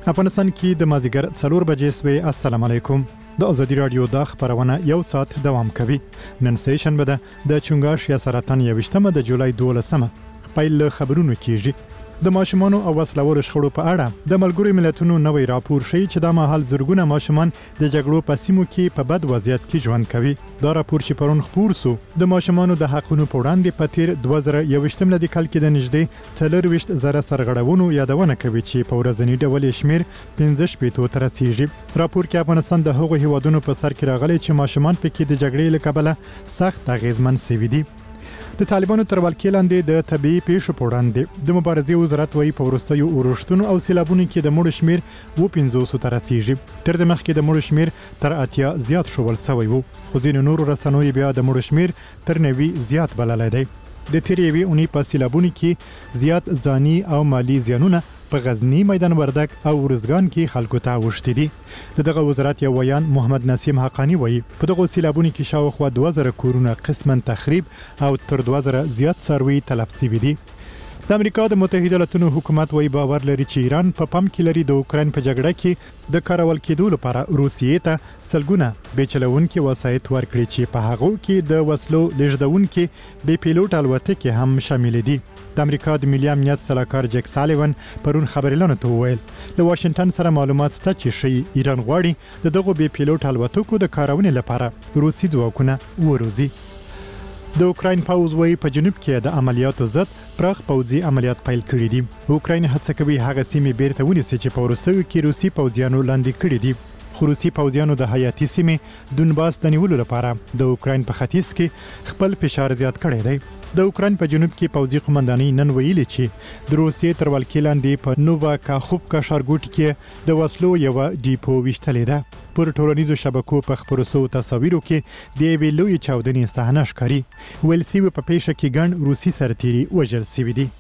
افغانستان کې د مازیګر 4 بجې سوي. السلام علیکم. د ازادي رادیو د خبرونه یو ساعت دوام کوي. نن سیشن بده د چونګاش یا سرطان 28 د جولای 12 پیل خبرونه کیږي. د ماشومان او وسلوالو شخړو په اړه د ملګرو ملتونو نوې راپور شي چې د مهال زرګونه ماشومان د جګړو په سیمو کې په بد وضعیت کې ژوند کوي. دا راپور چې پرون خپور سو د ماشومان د حقونو په وړاندې په تیر 2021 ملي کال کې د نږدې 40 زره سرغړونو یادونه کوي چې په ورځنی ډول شمیر 15 تر رسیدي. راپور کې افغانستان د هغو هیوادونو په سر کې راغلي چې ماشومان پکې د جګړې له کبله سخت اغیزمن شوي دي. د طالبانو تر ولکې لاندې د طبيعي پیښو په وړاندې د مبارزې وزارت وايي په وروستیو اورښتونو او سیلابونو کې د مړو شمیر 1500 ته رسیدي. تر دې مخکې د مړو شمیر تر 80 زیات شول سوی وو، خو ځینې نورو رسنیو بیا د مړو شمیر تر 90 زیات بللی دی. د تیریوي اونۍ په سیلابونو کې زیات ځاني او مالی زیانونه په غزنی، میدان وردګ او ورزګان کې خلکو ته وشتي دي. دغه وزارت یو ویان محمد نسیم حقانی وایي په دغه سیلابونو کې شاوخوا 2000 کورونه قسماً تخریب او تر 2000 زیات څاروي تلف شوي دي. د امریکا د متحده ایالاتونو حکومت وايي باور لري چې ایران په پام کې لري د اوکراین په جګړه کې د کارول کېدو لپاره روسیې ته سلګونه بیچلونکي وسایط ورکړي چې په هغه کې د وسلو لېږدونکي بې پیلوټ الوتکې هم شامل دي. د امریکا د ملي امنیت سلاکار جک سالیون پرون خبريالانو ته وویل له واشنگټن سره معلومات شته چې شي ایران غواړي د دغه بې پیلوټ الوتکو د کارونې لپاره روسي ځواکونه وروزي. د اوکراین پوځ وايي په جنوب کې د عملیاتو ضد پراخ پوځي عملیات پیل کړي دي. اوکراین هڅه کوي هغه سیمې بیرته ونیسي چې په وروستیو کې روسي پوځیانو لاندې کړي دي. خو روسي پوځیانو د حیاتي سیمې دونباس د نیولو لپاره د اوکراین په ختیځ کې خپل فشار زیات کړی دی. د اوکراین په جنوب کې پوځي قومنداني نن ویلي چې د روسیې تر ولکې لاندې په نووا کاخوفکا ښارګوټي کې د وسلو یو ډیپو وشتلې ده. پر ټولنیزو شبکو په خبرو سو تصاویرو کې د یوې لوی چاودنې صحنه ښکاري. ویل سوي په پیښه کې ګڼ روسي سرتیري وژل سوي دي.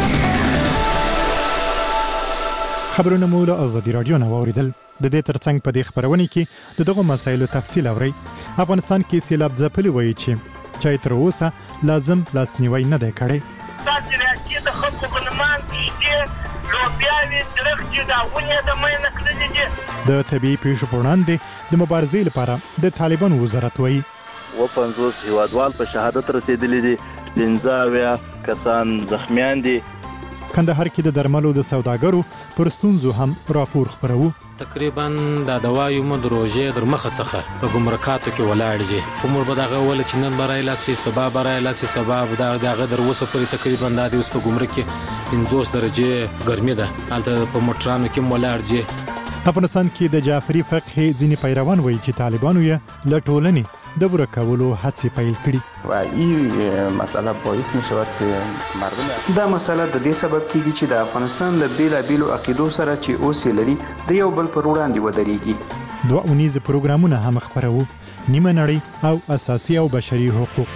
خبرونه مو له ازادي رادیو نه واوریدل. د دې ترڅنګ په دې خبرونه کې د دغه مسایلو تفصیل اورئ. افغانستان کې سیلاب ځپلي وایي چې چای تر اوسه لازم لاسنیوي نه دی کړی. تاسو راځي د خلکو غنمان چې لوبیاوي درخت دا ونه د مینه کړی دي. د طبيعي پیښو په وړاندې د مبارزې لپاره د طالبان وزارت وايي 50 هیوادوال په شهادت رسیدلي دي، 15 کسان زخمیان دي. کندهار کې د درملو د سوداګرو پر ستونزو هم راپور خبرو. تقریبا د دوايو مدروجه در مخه څخه په ګمرکاتو کې ولاړ دي. کومور به دغه ول چې نن برای لاسي سبا برای لاسي سبا دغه در وسه پرې تقریبا د اوس په ګمرک کې 50 درجه ګرمي ده. البته په موټرانو کې ولاړ دي. افغانستان کې د جعفری فقه ځینې پیروان وایي چې طالبانو یې له ټولنې د ورکولو هڅې پیل کړي. و این مسئله باعث می شود که مردم دا مسئله د دې سبب کیږي چې د افغانستان له بیلابیلو عقیدو سره چې اوس لري د یو بل پر وړاندې ودرېږي. 2 اونیز پروګرامونه هم خبرو، نیمه نړۍ او اساسي او بشري حقوق.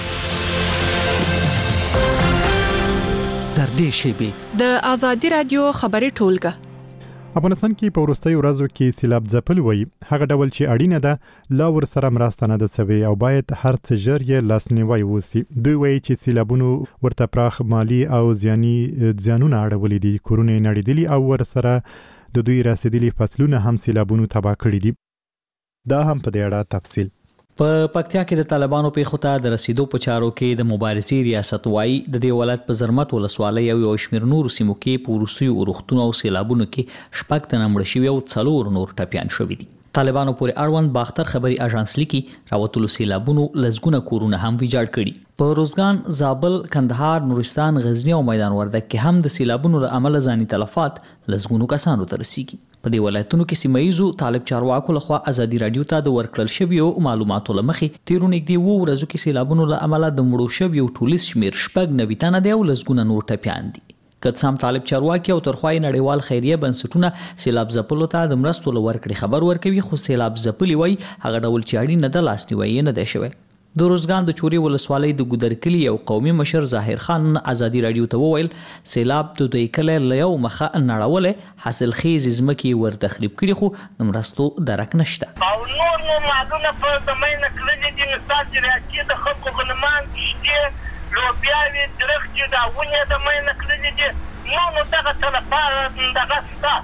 تر دې شیبې د ازادي رادیو خبري ټولګه. افغانستان کې په وروستیو ورځو کې سیلاب ځپل وایي هغه ډول چې اړینه ده لا ور سره مرسته نه ده سوي او باید هر څه ژر یې لاسنیوي وسی. دوی وایي چې سیلابونو ورته پراخ مالی او زیانونه اړولي دي. کورونه نړیدلي او ور سره د دوی رسیدلي فصلونه هم سیلابونو تباه کړي دي. دا هم په دې اړه تفصیل. په پکتیا کې د طالبانو پیښو ته د رسیدو په چارو کې د مبارزې ریاست وايي د دې ولایت په زرمت ولسوالۍ او شمیر نور سیمو کې په وروستیو اورښتونو او سیلابونو کې شپږ تنه مړه شوي او 4 نور ټپیان شوي دي. طالبانو پورې اړوند باختر خبري اژانس لیکي راوتلو سیلابونو لزګونه کورونه هم ویجاړ کړي. په روزګان، زابل، کندهار، نورستان، غزنی او میدان وردګ کې هم د سیلابونو له امله ځاني تلفات لزګونو کسانو ته رسیږي. په دې ولایتونو کې سیمایزو طالب چارواکو لخوا ازادي رادیو ته د ورکړل شویو معلوماتو لمخې تیرو نږدې 2 ورځو کې سیلابونو له امله د مړو شویو ټولیز شمیر 90 تنه دی او لزګونه نور ټپیان دي. که څه هم طالب چارواکي او ترخوای نړیوال خیریه بنسټونه سیلاب ځپلو ته د مرستو لورکړي خبر ورکوي، خو سیلاب ځپلي وای هغه ډول چې اړینه د لاسنیوي نه دی شوی. د روزګان د چوري ولسوالۍ د ګودرکلي یو قومي مشر ظاهر خان ازادي رادیو ته وویل سیلاب د دوی کله له یو مخه نړولې حاصل خیز ځمکې ور تخریب کړي، خو د مرستو درک نشته. او نور معلومه په زمینه کړلې دي نستاسو راکې د خلکو غنمان شته لوبیاوي درخت دا ونه د مینه کړلې دي نو دغه تلفات دغه ستا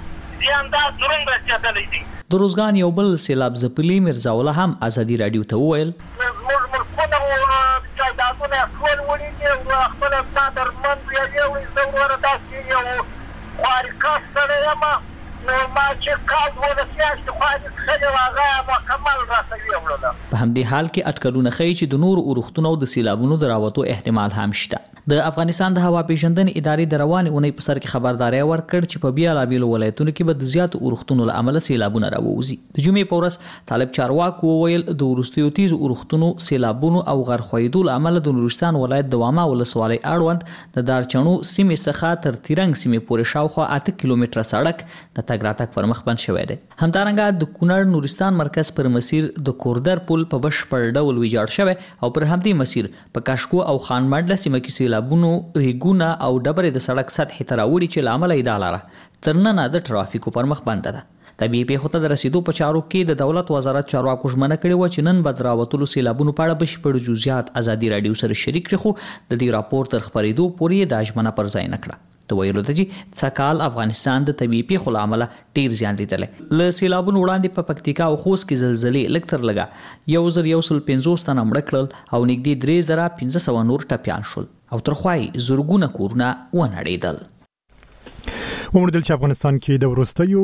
زیان دا دروند رسېدلی دی. د روزګان یو بل سیلاب ځپلي میرزا الله هم ازادي راډیو ته وویل زموږ ملکونه جایدادونه یې ټول وړي دي او خپله تا درمند ویلې وړي زه وروره داسې یو خوارکس سړی یم نو ما چې کال 12 میاشتې خواري کښلې وه هغه یې مکمل راته ویوړله. په همدې حال کې اټکلونه ښیي چې د نورو اورښتونو او د سیلابونو د راوتو احتمال هم شته. د افغانستان د هوا پیژندنې ادارې د روانې اونۍ په سر کې خبرداری ورکړ چې په بیلابیلو ولایتونو کې به د زیاتو اورښتونو له امله سیلابونه راووځي. د جمعې په ورځ طالب چارواکو وویل د وروستیو تیزو اورښتونو سیلابونو او غرخویدو له امله د نورستان ولایت د واما ولسوالۍ اړوند د دارچڼو سیمې څخه تر تیرنګ سیمې پورې شاوخوا 8 کیلومتره سړک د تګ راتګ پر مخ بند شوی دی. همدارنګه د کونړ نورستان مرکز پر مسیر د کوردر پل په بشپړ ډول ویجاړ شوی او پر همدې مسیر په کاشکو او خان منډله سیمه کې سیلابونو ریګونه او ډبرې د سړک سطحې ته راوړي چې له امله یې دا لاره تر ننه د ټرافیکو پر مخ بنده ده. طبیعي پیښو ته د رسیدو په چارو کې د دولت وزارت چارواکو ژمنه کړې وه چې نن به د راوتلو سیلابونو په اړه بشپړ جزئیات ازادي راډیو سره شریک کړي، خو د دې راپور تر خپرېدو پورې دا ژمنه پر ځای نه کړه. ته ویلو ته چې څکال افغانستان د طبیعي پیښو له امله ډیر زیان لیدلی. له سیلابونو وړاندې په پکتیکا او خوست کې زلزلې لږ تر لږه 1150 تنه مړه کړل او نږدې 3500 نور ټپیان شول او ترخوا یې زرګونه کورونه ونړېدل. وموندل چې افغانستان کې د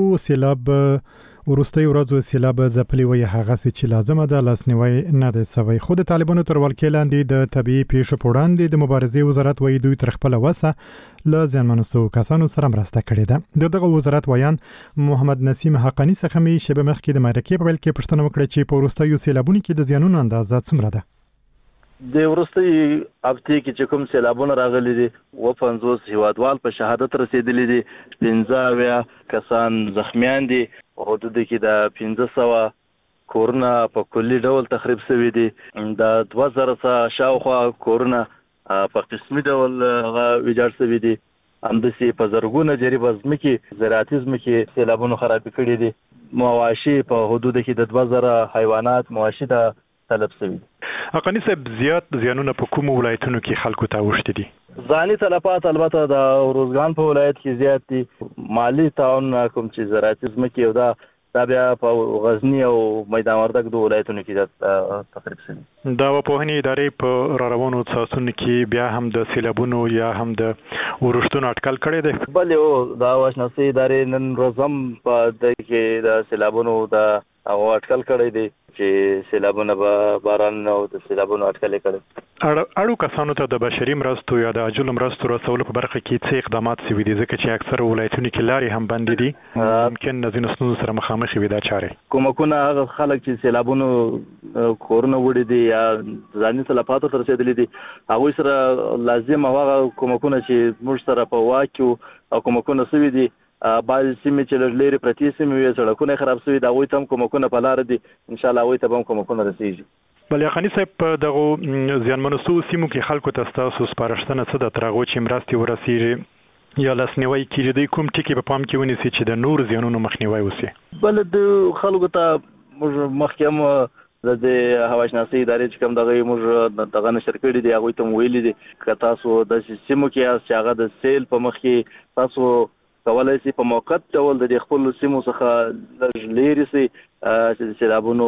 وروستیو ورځو سیلاب ځپلي وي هغسې چې لازمه ده لاسنیوی نه دی سوی. خو د طالبانو تر ولکې لاندې د طبیعي پیښو په وړاندې د مبارزې وزارت وایي دوی تر خپله وسه له زیانمنو شویو کسانو سره مرسته کړې ده. د دغه وزارت ویان محمد نسیم حقانی څخه مې شیبه مخکې د مرکې په پیل کې پوښتنه وکړه چې په وروستیو سیلابونو کې د زیانونو اندازه څومره ده. د وروستي هفتې کې چې کوم سیلابونه راغلي دي 50 هیوادوال په شهادت رسیدلي دي، 15 کسان زخمیان دي، حدود کې د 1500 کورونه په کلي ډول تخریب شوي دي، د 2000 شاوخوا کورونه په قسمي ډول ویجاړ شوي دي، همداسې په زرګونه جریبه ځمکې زراعتي ځمکې سیلابونو خرابې کړي دي، مواشي په حدود کې د 2000 حیوانات مواشي د طلب شوي. حقانی صاحب زیات زیانونه په کومو ولایتونو کې خلکو ته اوښتي دي؟ ځاني تلفات البته د روزګان په ولایت کې زیات دي، مالی تعاون کوم چې زراعتي ځمکې او دا بیا په غزنی او میدان وردګ د ولایتونو کې تقریب شوي. د هواپوهنې ادارې په راروانو ساعتونو کې بیا هم د سیلابونو یا هم د اورښتونو اټکل کړی دی؟ بلې د هواشناسۍ ادارې نن ورځ هم په دې کې د سیلابونو د اټکل کړی دی چې سیلابونه به باران او د سیلابونو اټکل کړي. اړو کسانو ته د بشري مرستو یا د عاجل مرستو رسولو په برخه کې څه اقدامات شوي دي؟ ځکه چې اکثر ولایتونو کې لارې هم بندې دي، ممکن د ځینو ستونزو سره مخامخ وي دا چارې. کومکونه هغه خلک چې سیلابونو کورونه وړي دي یا ځاني تلفاتو ته رسېدلي دي هغوی سره لازم هغه کومکونه چې موږ سره په واقع او کومکونه شوي دي، بعضې سیمې چې لږ لرې پرتې سیمې وي سړکونه یې خراب شوي د هغوی ته هم کومکونه په لاره دي، انشاءالله هغوی ته به هم کومکونه رسېږي. بلې حقاني صاحب په دغو زیانمنو شویو سیمو کې خلکو ته ستاسو سپارښتنه څه ده تر هغو چې مرستې ورسېږي یا لاسنیوی کېږي؟ دوی کوم ټکي په پام کې ونیسي چې د نورو زیانونو مخنیوی وشي؟ بله د خلکو ته موږ مخکې هم د هواشناسۍ ادارې چې کوم دغه موږ دغه نشر کړي دي هغوی ته مو ویلي دي که تاسو داسې سیمو کې یاست چې هغه د سیل په مخ کې تاسو کولی شي په موقت ډول د خپلو سیمو څخه لږ لرې شئ چې د سیلابونو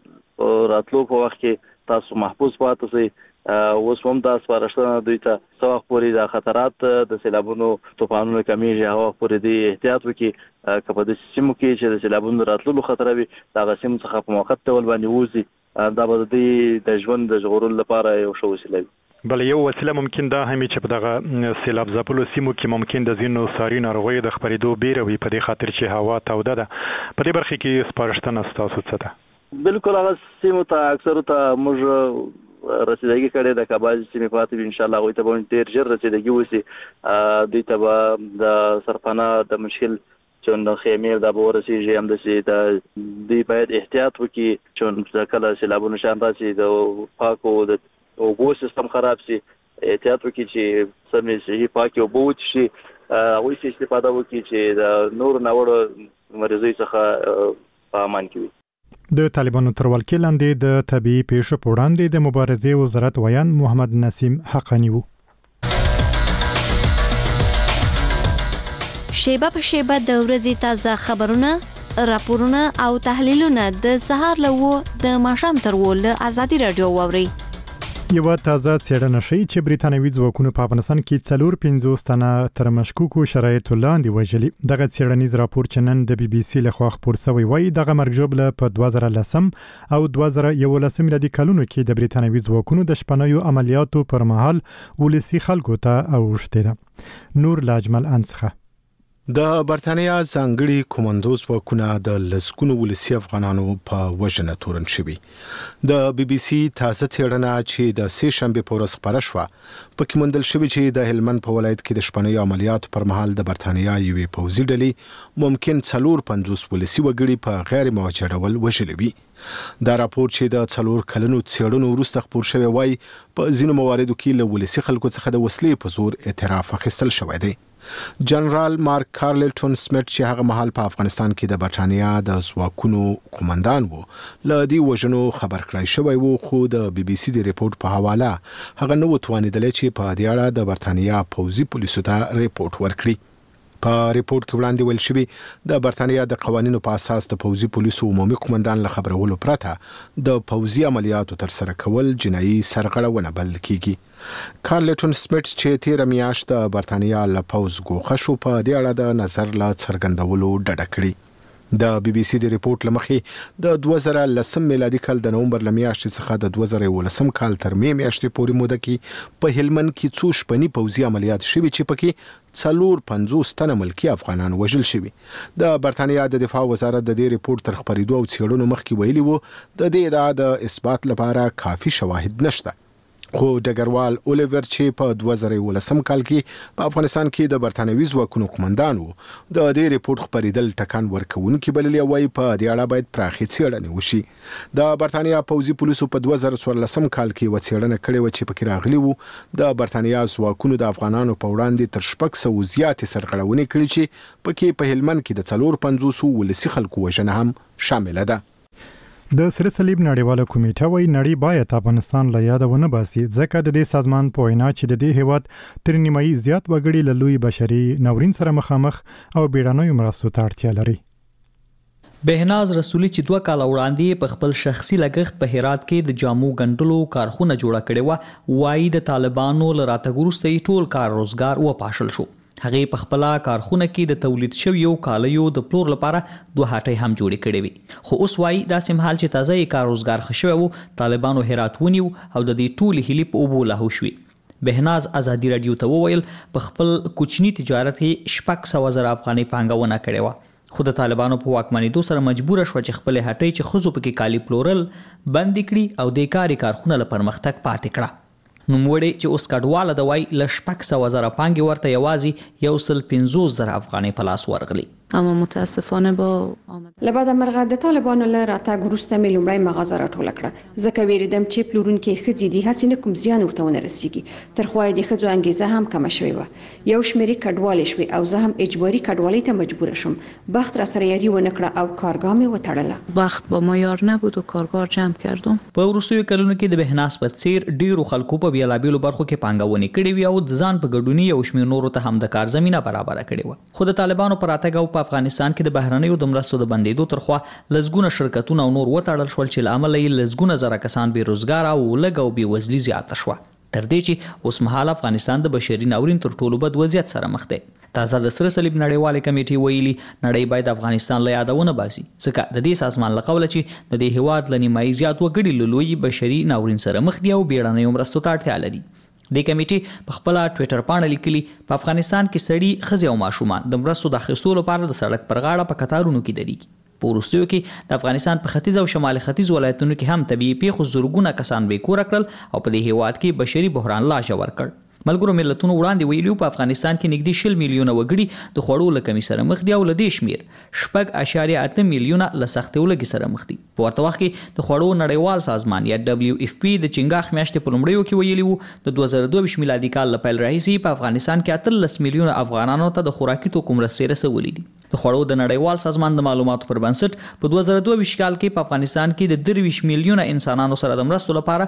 راتلو په وخت کې تاسو محفوظ پاتې شئ. اوس هم دا سپارښتنه دوی ته څه وخت پورې د خطرات د سیلابونو طوفانونو کمیږي هغه وخت پورې دوی احتیاط وکړي که په داسې سیمو کې چې د سیلابونو راتللو خطر وي د هغه سیمو څخه په موقت ډول باندې ووځي، دا به د دوی د ژوند د ژغورلو لپاره یو ښه وسیله وي. بله یو وسیله ممکن دا هم چې په دغه سیلاب ځپلو سیمو کې ممکن د ځینو ساري ناروغیو د خپرېدو بیره وي په دې خاطر چې هوا توده ده. په دې برخه کې سپارښتنه ستاسو څه ده؟ بالکل هغه سیمو ته اکثرو ته موږ رسیدګي کړې ده، که بعضې سیمې پاتې وي انشاءالله هغوی ته به ډېر ژر رسیدګي وشي، دوی ته به د سرپناه د مشکل چون خیمې دا به ورسېږي، همداسې دوی باید احتیاط وکړي چون کله سیلابونو شان راشي د پاکو د اوبو سیستم خراب شي، احتیاط وکړي چې سمې صحي پاکې اوبه وڅښي، هغوی څخه استفاده وکړي چې د نورو ناوړو مریضیو څخه په امان کې وي. د طالبانو تر ولکې لاندې د طبیعي پیښو په وړاندې د مبارزې وزارت ویان محمد نسیم حقانی و. شیبه په شیبه د ورځې تازه خبرونه، راپورونه او تحلیلونه د سهار له 9 د ماښام تر 10 له ازادي رادیو واورئ. یو تازه څېړنه ښیي چې بریتانوي ځواکونو په افغانستان کې 450 تنه تر مشکوکو شرایطو لاندې وژلي. دغه څېړنیز راپور چې نن د BBC لخوا خپور شوی وایي دغه مرګ ژوبله په 2010 او 2011 میلادي کلونو کې د بریتانوي ځواکونو د شپنیو عملیاتو پر مهال ولسي خلکو ته اوښتې ده. نور لاجمل انڅخه د برتانیا ځانګړي کومندو ځواکونه د لسګونو ولسي افغانانو په وژنه تورن شوي. د BBC تازه څېړنه چې د سې شنبې په ورځ خپره شوه پکې موندل شوي چې د هلمند په ولایت کې د شپنیو عملیاتو پر مهال د برتانیا یوې پوځي ډلې ممکن 450 ولسي وګړي په غیر موجه ډول وژلي وي. دا راپور چې د 4 کلونو څېړنو وروسته خپور شوی وایي په ځینو مواردو کې له ولسي خلکو څخه د وسلې په زور اعتراف اخیستل شوی دی. جنرال مارک کارلټون سمیت چې هغه مهال په افغانستان کې د برتانیا د ځواکونو قومندان وو له دې وژنو خبر کړای شوی وو، خو د BBC د ریپورت په حواله هغه نو توانیدل چې په دې اړه د برتانیا پوځي پولیسو ته ریپورت ورکړي. په ریپورت کې وړاندې ویل شوی د برتانیا د قوانینو په اساس د پوځي پولیسو عمومي قومندان له خبرولو پرته د پوځي عملیاتو تر سره کول جنایي سرغړونه بلل کیږي. کارلټون سمیت چې تیر میاشت د برتانیا له پوځ ګوښه شو په دې اړه د نظر لا څرګندولو ډډه کړې. د BBC د ریپورت لمخې د 2010 میلادي کال د نومبر لمیاشتې څخه د 2011 کال تر می میاشتې پورې موده کې په هلمند کې څو شپني پوځي عملیات شوي چې پکې 450 تنه ملکی افغانان وژل شوي. د برتانیا د دفاع وزارت د دې ریپورت تر خپرېدو او څېړنو مخکې ویلي وو د دې ادعا د اثبات لپاره کافي شواهد نشته. خو ډګروال اوليور چې په 2011 کال کې په افغانستان کې د برتانوي ځواکونو قومندان وو د دې ریپورت خپرېدل ټکان ورکوونکي بللي وایي په دې اړه باید پراخې څېړنې وشي. د برتانیا پوځي پولیسو په 2014 کال کې و څېړنه کړې و چې پکې راغلي وو د برتانیا ځواکونو د افغانانو په وړاندې تر 600 زیاتې سرغړونې کړې چې پکې په هلمند کې د 450 ولسي خلکو وژنه هم شامل ده. د سره صلیب نړیواله کمیټه وايي نړۍ باید افغانستان له یاده ونه باسي ځکه د دې سازمان په وینا چې د دې هیواد تر نیمایي زیات وګړي له لوی بشري ناورین سره مخامخ او بیړنیو مرستو ته اړتیا لري. بهناز رسولي چې 2 کال وړاندې په خپل شخصي لګښت په هرات کې د جامو ګنډلو کارخونه جوړه کړې و، وايي د طالبانو له راتګ وروسته ټول کار روزګار وپاشل شو. هغه په خپل کارخونه کې د تولید شویو کالیو د پلور لپاره 2 هټۍ هم جوړې کړې وي، خو اوس وايي دا سمحال چې تازه کار روزګار خښوي وو طالبانو هرات ونیو او د دې ټول هلي په اوبو لاهو شوي. بهناز ازادي رادیو ته وویل په خپل کوچنی تجارت کې 600,000 افغانۍ پانګونه کړې و، خو د طالبانو په واکمنېدو سره مجبور شو چې خپل هټۍ چې خزو پکې کالی پلورل بند کړي او د کاري کارخونه له پرمختګ پاتې کړه. نوموړي چې اوس کډواله د وای ل 600,000 پانګې ورته یوازې 150,000 افغانۍ په لاس ورغلي. اما متاسفانه با لبعد مرغه د طالبانو له راتګ وروسته مې لومړی مغازه راټوله کړه، ځکه ویریدم چې پلورونکي ښځې دي هسې نه کوم زیان ورته ونه رسیږي. تر خوا د ښځو انګیزه هم کمه شوې وه، یو شمېرې کډوالې شوې او زه هم اجباري کډوالۍ ته مجبوره شوم. بخت را سره یاري ونه کړه او کارګاه مې وتړله. بخت با ما یار نبود و کارګاه جمع کردم. په وروستیو کلونو کې د بهناز په څیر ډیرو خلکو په بیلابیلو برخو کې پانګونې کړې وي او د ځان په ګډونی او شمېر نورو ته هم د کار زمينه برابر کړې و. خو د طالبانو پر راتګ او په افغانستان کې د بهرنیو د مرستو د بندیدو ترخوا لزګونه شرکتونه او نور وتړل شول چې لامل یې لزګونه زره کسان بې روزګار او لږ او بې وزلي زیاته شوه، تر دې چې اوس مهال افغانستان د بشري ناورین تر ټولو بد وضعیت سره مخ دی. تازه د سره صلیب نړیواله کمیټې ویلي نړۍ باید افغانستان له یاده ونه باسي ځکه د دې سازمان له قوله چې د دې هیواد له نیمایي زیات وګړي له لوی بشري ناورین سره مخ دي او بیړنیو مرستو ته اړتیا لري. د کمیټې په خپل ټوئیټر باندې لیکلي په افغانستان کې سړي ښځې او ماشومان د مرستو د اخیستلو لپاره د سړک پر غاړه په کتارونو کې درېږي. په وروستیو کې د افغانستان په ختیځ او شمال ختیځ ولایتونو کې هم طبیعي پیښو زرګونه کسان بې کوره کړل او په دې هیواد کې بشري بحران لا ژور کړ. ملګرو ملتونو وړاندې ویلو په افغانستان کې نږدې 20 میلیونه وګړي د خوړو له کمی سره مخ دي او له دې شمیر 8.8 میلیونه له سختې ولګي سره مخ دي. په ورته وخت کې د خوړو نړیوال سازمان یا WFP د چنګاښ میاشتې په لومړیو کې ویلي وو د 2022 میلادي کال له پیل راهیسې په افغانستان کې 13 میلیونه افغانانو ته د خوراکي توکو مرستې رسولې دي. د خوړو د نړیوال سازمان د معلوماتو پر بنسټ په 2022 کال کې په افغانستان کې د 23 میلیونه انسانانو سره د مرستو لپاره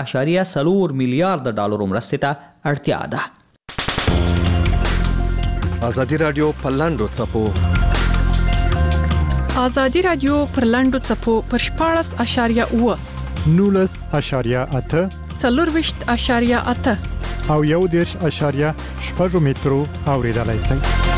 1.4 میلیارډ ډالر مرستې ته اړتیا ده. ازادي رادیو په لاندو چپو ازادي رادیو پر لاندو چپو پر 14.8 19.8 24.8 او 1.8 مترو اوریدلای شئ.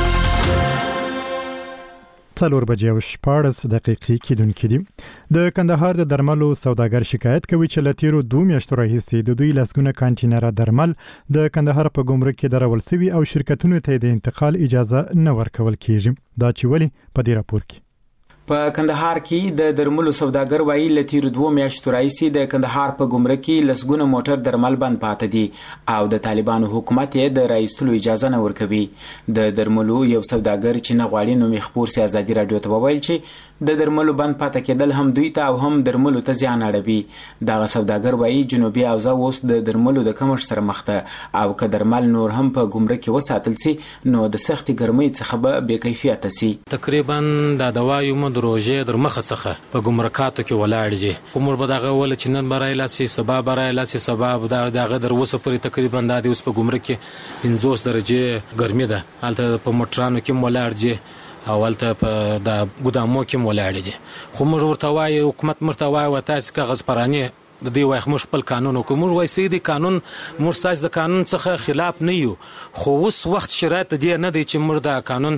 4 بجې او 14 دقیقې کېدونکې دي. د کندهار د درملو سوداګر شکایت کوي چې لتیرو 2 میاشتو راهیسې د دوی لسګونه کانټینر درمل د کندهار په ګمرک کې درول سوي او شرکتونو ته د انتقال اجازه نه ورکول کیږي. دا چې ولې په دې راپور کې په کندهار کې د درملو سوداګر وایي لتیرو 2 میاشتو راهیسې د کندهار په ګمرک کې لسګونه موټر درمل بند پاتې دي او د طالبانو حکومت یې د راایستلو اجازه نه ورکوي. د درملو یو سوداګر چې نه غواړي نو مخبور سي ازادي رادیو ته وویل چې د درملو بند پاتې کېدل هم دوی ته او هم درملو ته زیان اړوي. دا سوداګر وایي جنوبي اوزا اوس د درملو د کمښت سره مخ ده او که درمل نور هم په ګمرک کې وساتل سي نو د سختي ګرمۍ څخه به بې کیفیته سي. تقریبا د دوايو د روزې در مخه څخه په ګمرکاتو کې ولاړ دي. کومر به دغه ول چې نن برای لاسي سبا برای لاسي سبا دغه در وسه پرې تقریبا د اوس په ګمرک کې 50 درجه ګرمي ده. حالت په موټرانو کې ولاړ دي او ولته په د ګودامو کې ولاړ دي. خو موږ ورته وایو حکومت مرته وایي وتاس کاغذ پرانی د دې وای خمش خپل قانون حکومت وای سیدی قانون مرساج د قانون څخه خلاف نه یو. خو اوس وخت شرایط دی نه دی چې مر د قانون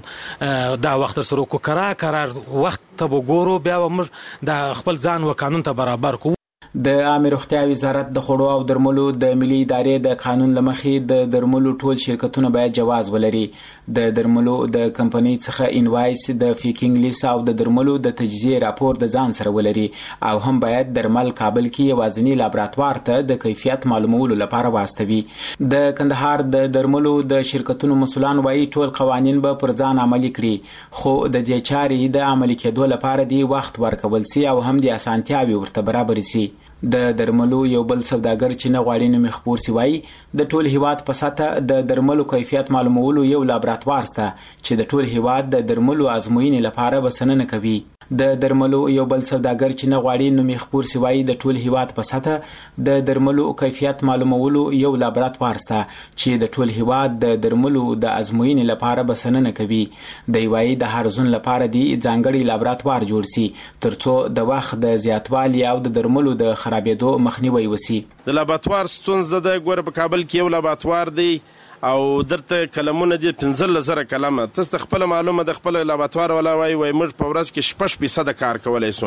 دا وخت سره کو قرار وخت ته وګورو بیا موږ د خپل ځان و قانون ته برابر کو. د عامه روغتیا وزارت د خوړو او درملو د ملي ادارې د قانون لمخې د درملو ټول شرکتونه باید جواز ولري. د درملو د کمپنۍ څخه انوایس د فیکینګ لیست او د درملو د تجزیه راپور د ځان سره ولري او هم باید درمل کابل کې یوازینی لابراتوار ته د کیفیت معلومولو لپاره واستوي. د کندهار د درملو د شرکتونو مسولان وایي ټول قوانین به پر ځان عملي کړي خو د دې چارې د عملي کېدو لپاره دی وخت ورکول سي او هم د اسانتیاوي ورته برابر سي. د درملو یو بل سوداګر چې نه غواړي نو مخبور سی وای د ټول هیواد په ساته د درملو کیفیت معلومولو یو لابراتوار سته چې د ټول هیواد د درملو ازموینې لپاره بسنه کوي. د درملو یو بل سوداګر چې نه غواړي نو مخبور سی وای د ټول هیواد په ساته د درملو کیفیت معلومولو یو لابراتوار سته چې د ټول هیواد د درملو د ازموینې لپاره بسنه کوي. د وای د هر ځون لپاره دی ځانګړي لابراتوار جوړ سي ترڅو د وخت د زیاتوالي او د درملو د خرابېدو مخنیوي وسی. د لابراتوار ستونزه د ګور په کابل کې یو لابراتوار دی او درته کلمونه دي 15000 کلمه تاسو خپل معلومه د خپل لابراتوار ولا وای موږ په ورځ کې 6% کار کولای سو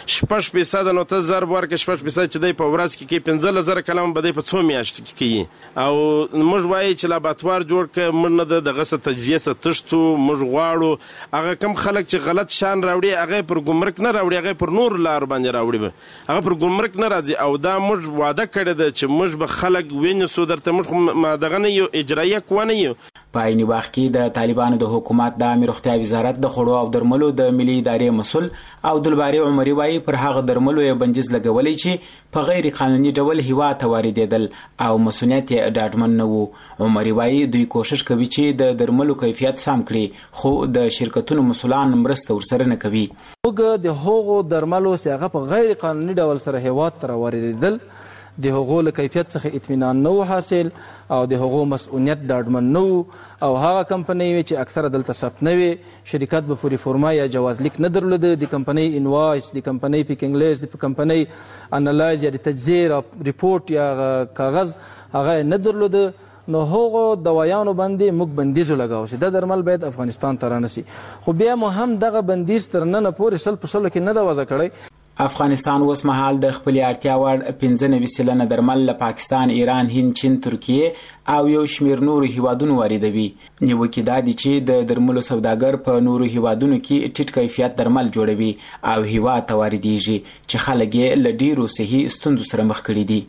6% نو ته ضرب ورکه 6% چې دی په ورځ کې 15000 کلمه بده په 2 میاشتو کې کوي او موږ وای چې لابراتوار جوړ ک موږ نه د غسه تجزیه ستشتو موږ غواړو هغه کم خلک چې غلط شان راوړي هغه پر ګمرک نه راوړي هغه پر نور لار باندې راوړي هغه پر ګمرک نه راځي او دا موږ وعده کړی دی چې موږ به خلک وینځو درته موږ دغه نه یو اجرا په عین وخت کې د طالبانو د حکومت د عامه روغتیا وزارت د خوړو او درملو د ملي ادارې مسول او دلباري عمري وایي پر هغه درملو یې بندیز لګولې چې په غیر قانوني ډول هوا ته واردېدل او مسؤلیت یې ډاډمن نه وو. عمري وایي دوی کوشش کوي چې د درملو کیفیت سم کړي خو د شرکتونو مسولان مرسته ورسره نه کوي. موږ د هغو درملو چې هغه په غیر قانوني ډول سره هوا ته واردېدل د هغو له کیفیت څخه اطمینان نه حاصل او د هغو مسؤلیت ډاډمن نه او هغه کمپنۍ چې اکثره دلته ثبت نه وي شرکت به پوری فرما یا جواز لیک نه درلوده د کمپنۍ انوایس د کمپنۍ پیکینګ لیست د کمپنۍ انالایز یا د تجزیه ریپورت یا کاغذ هغه نه درلوده نو هغو دوایانو باندې موږ بندیز لګاو چې د درمل باید افغانستان ته رانسي خو بیا مو هم دغه بندیز تر نن پورې 100% کې نه دا وضع کړی. افغانستان اوس مهال د خپل اړتیا وړ 95% درمل له پاکستان، ایران، هند، چین، ترکیه او یو شمیر نورو هیوادونو واردوي. نیوکه دا دي چې د درملو سوداګر په نورو هیوادونو کې ټیټ کیفیت درمل جوړوي او هیواد ته واردېږي چې خلک یې له ډیرو صحي ستونزو سره مخ کړي دي.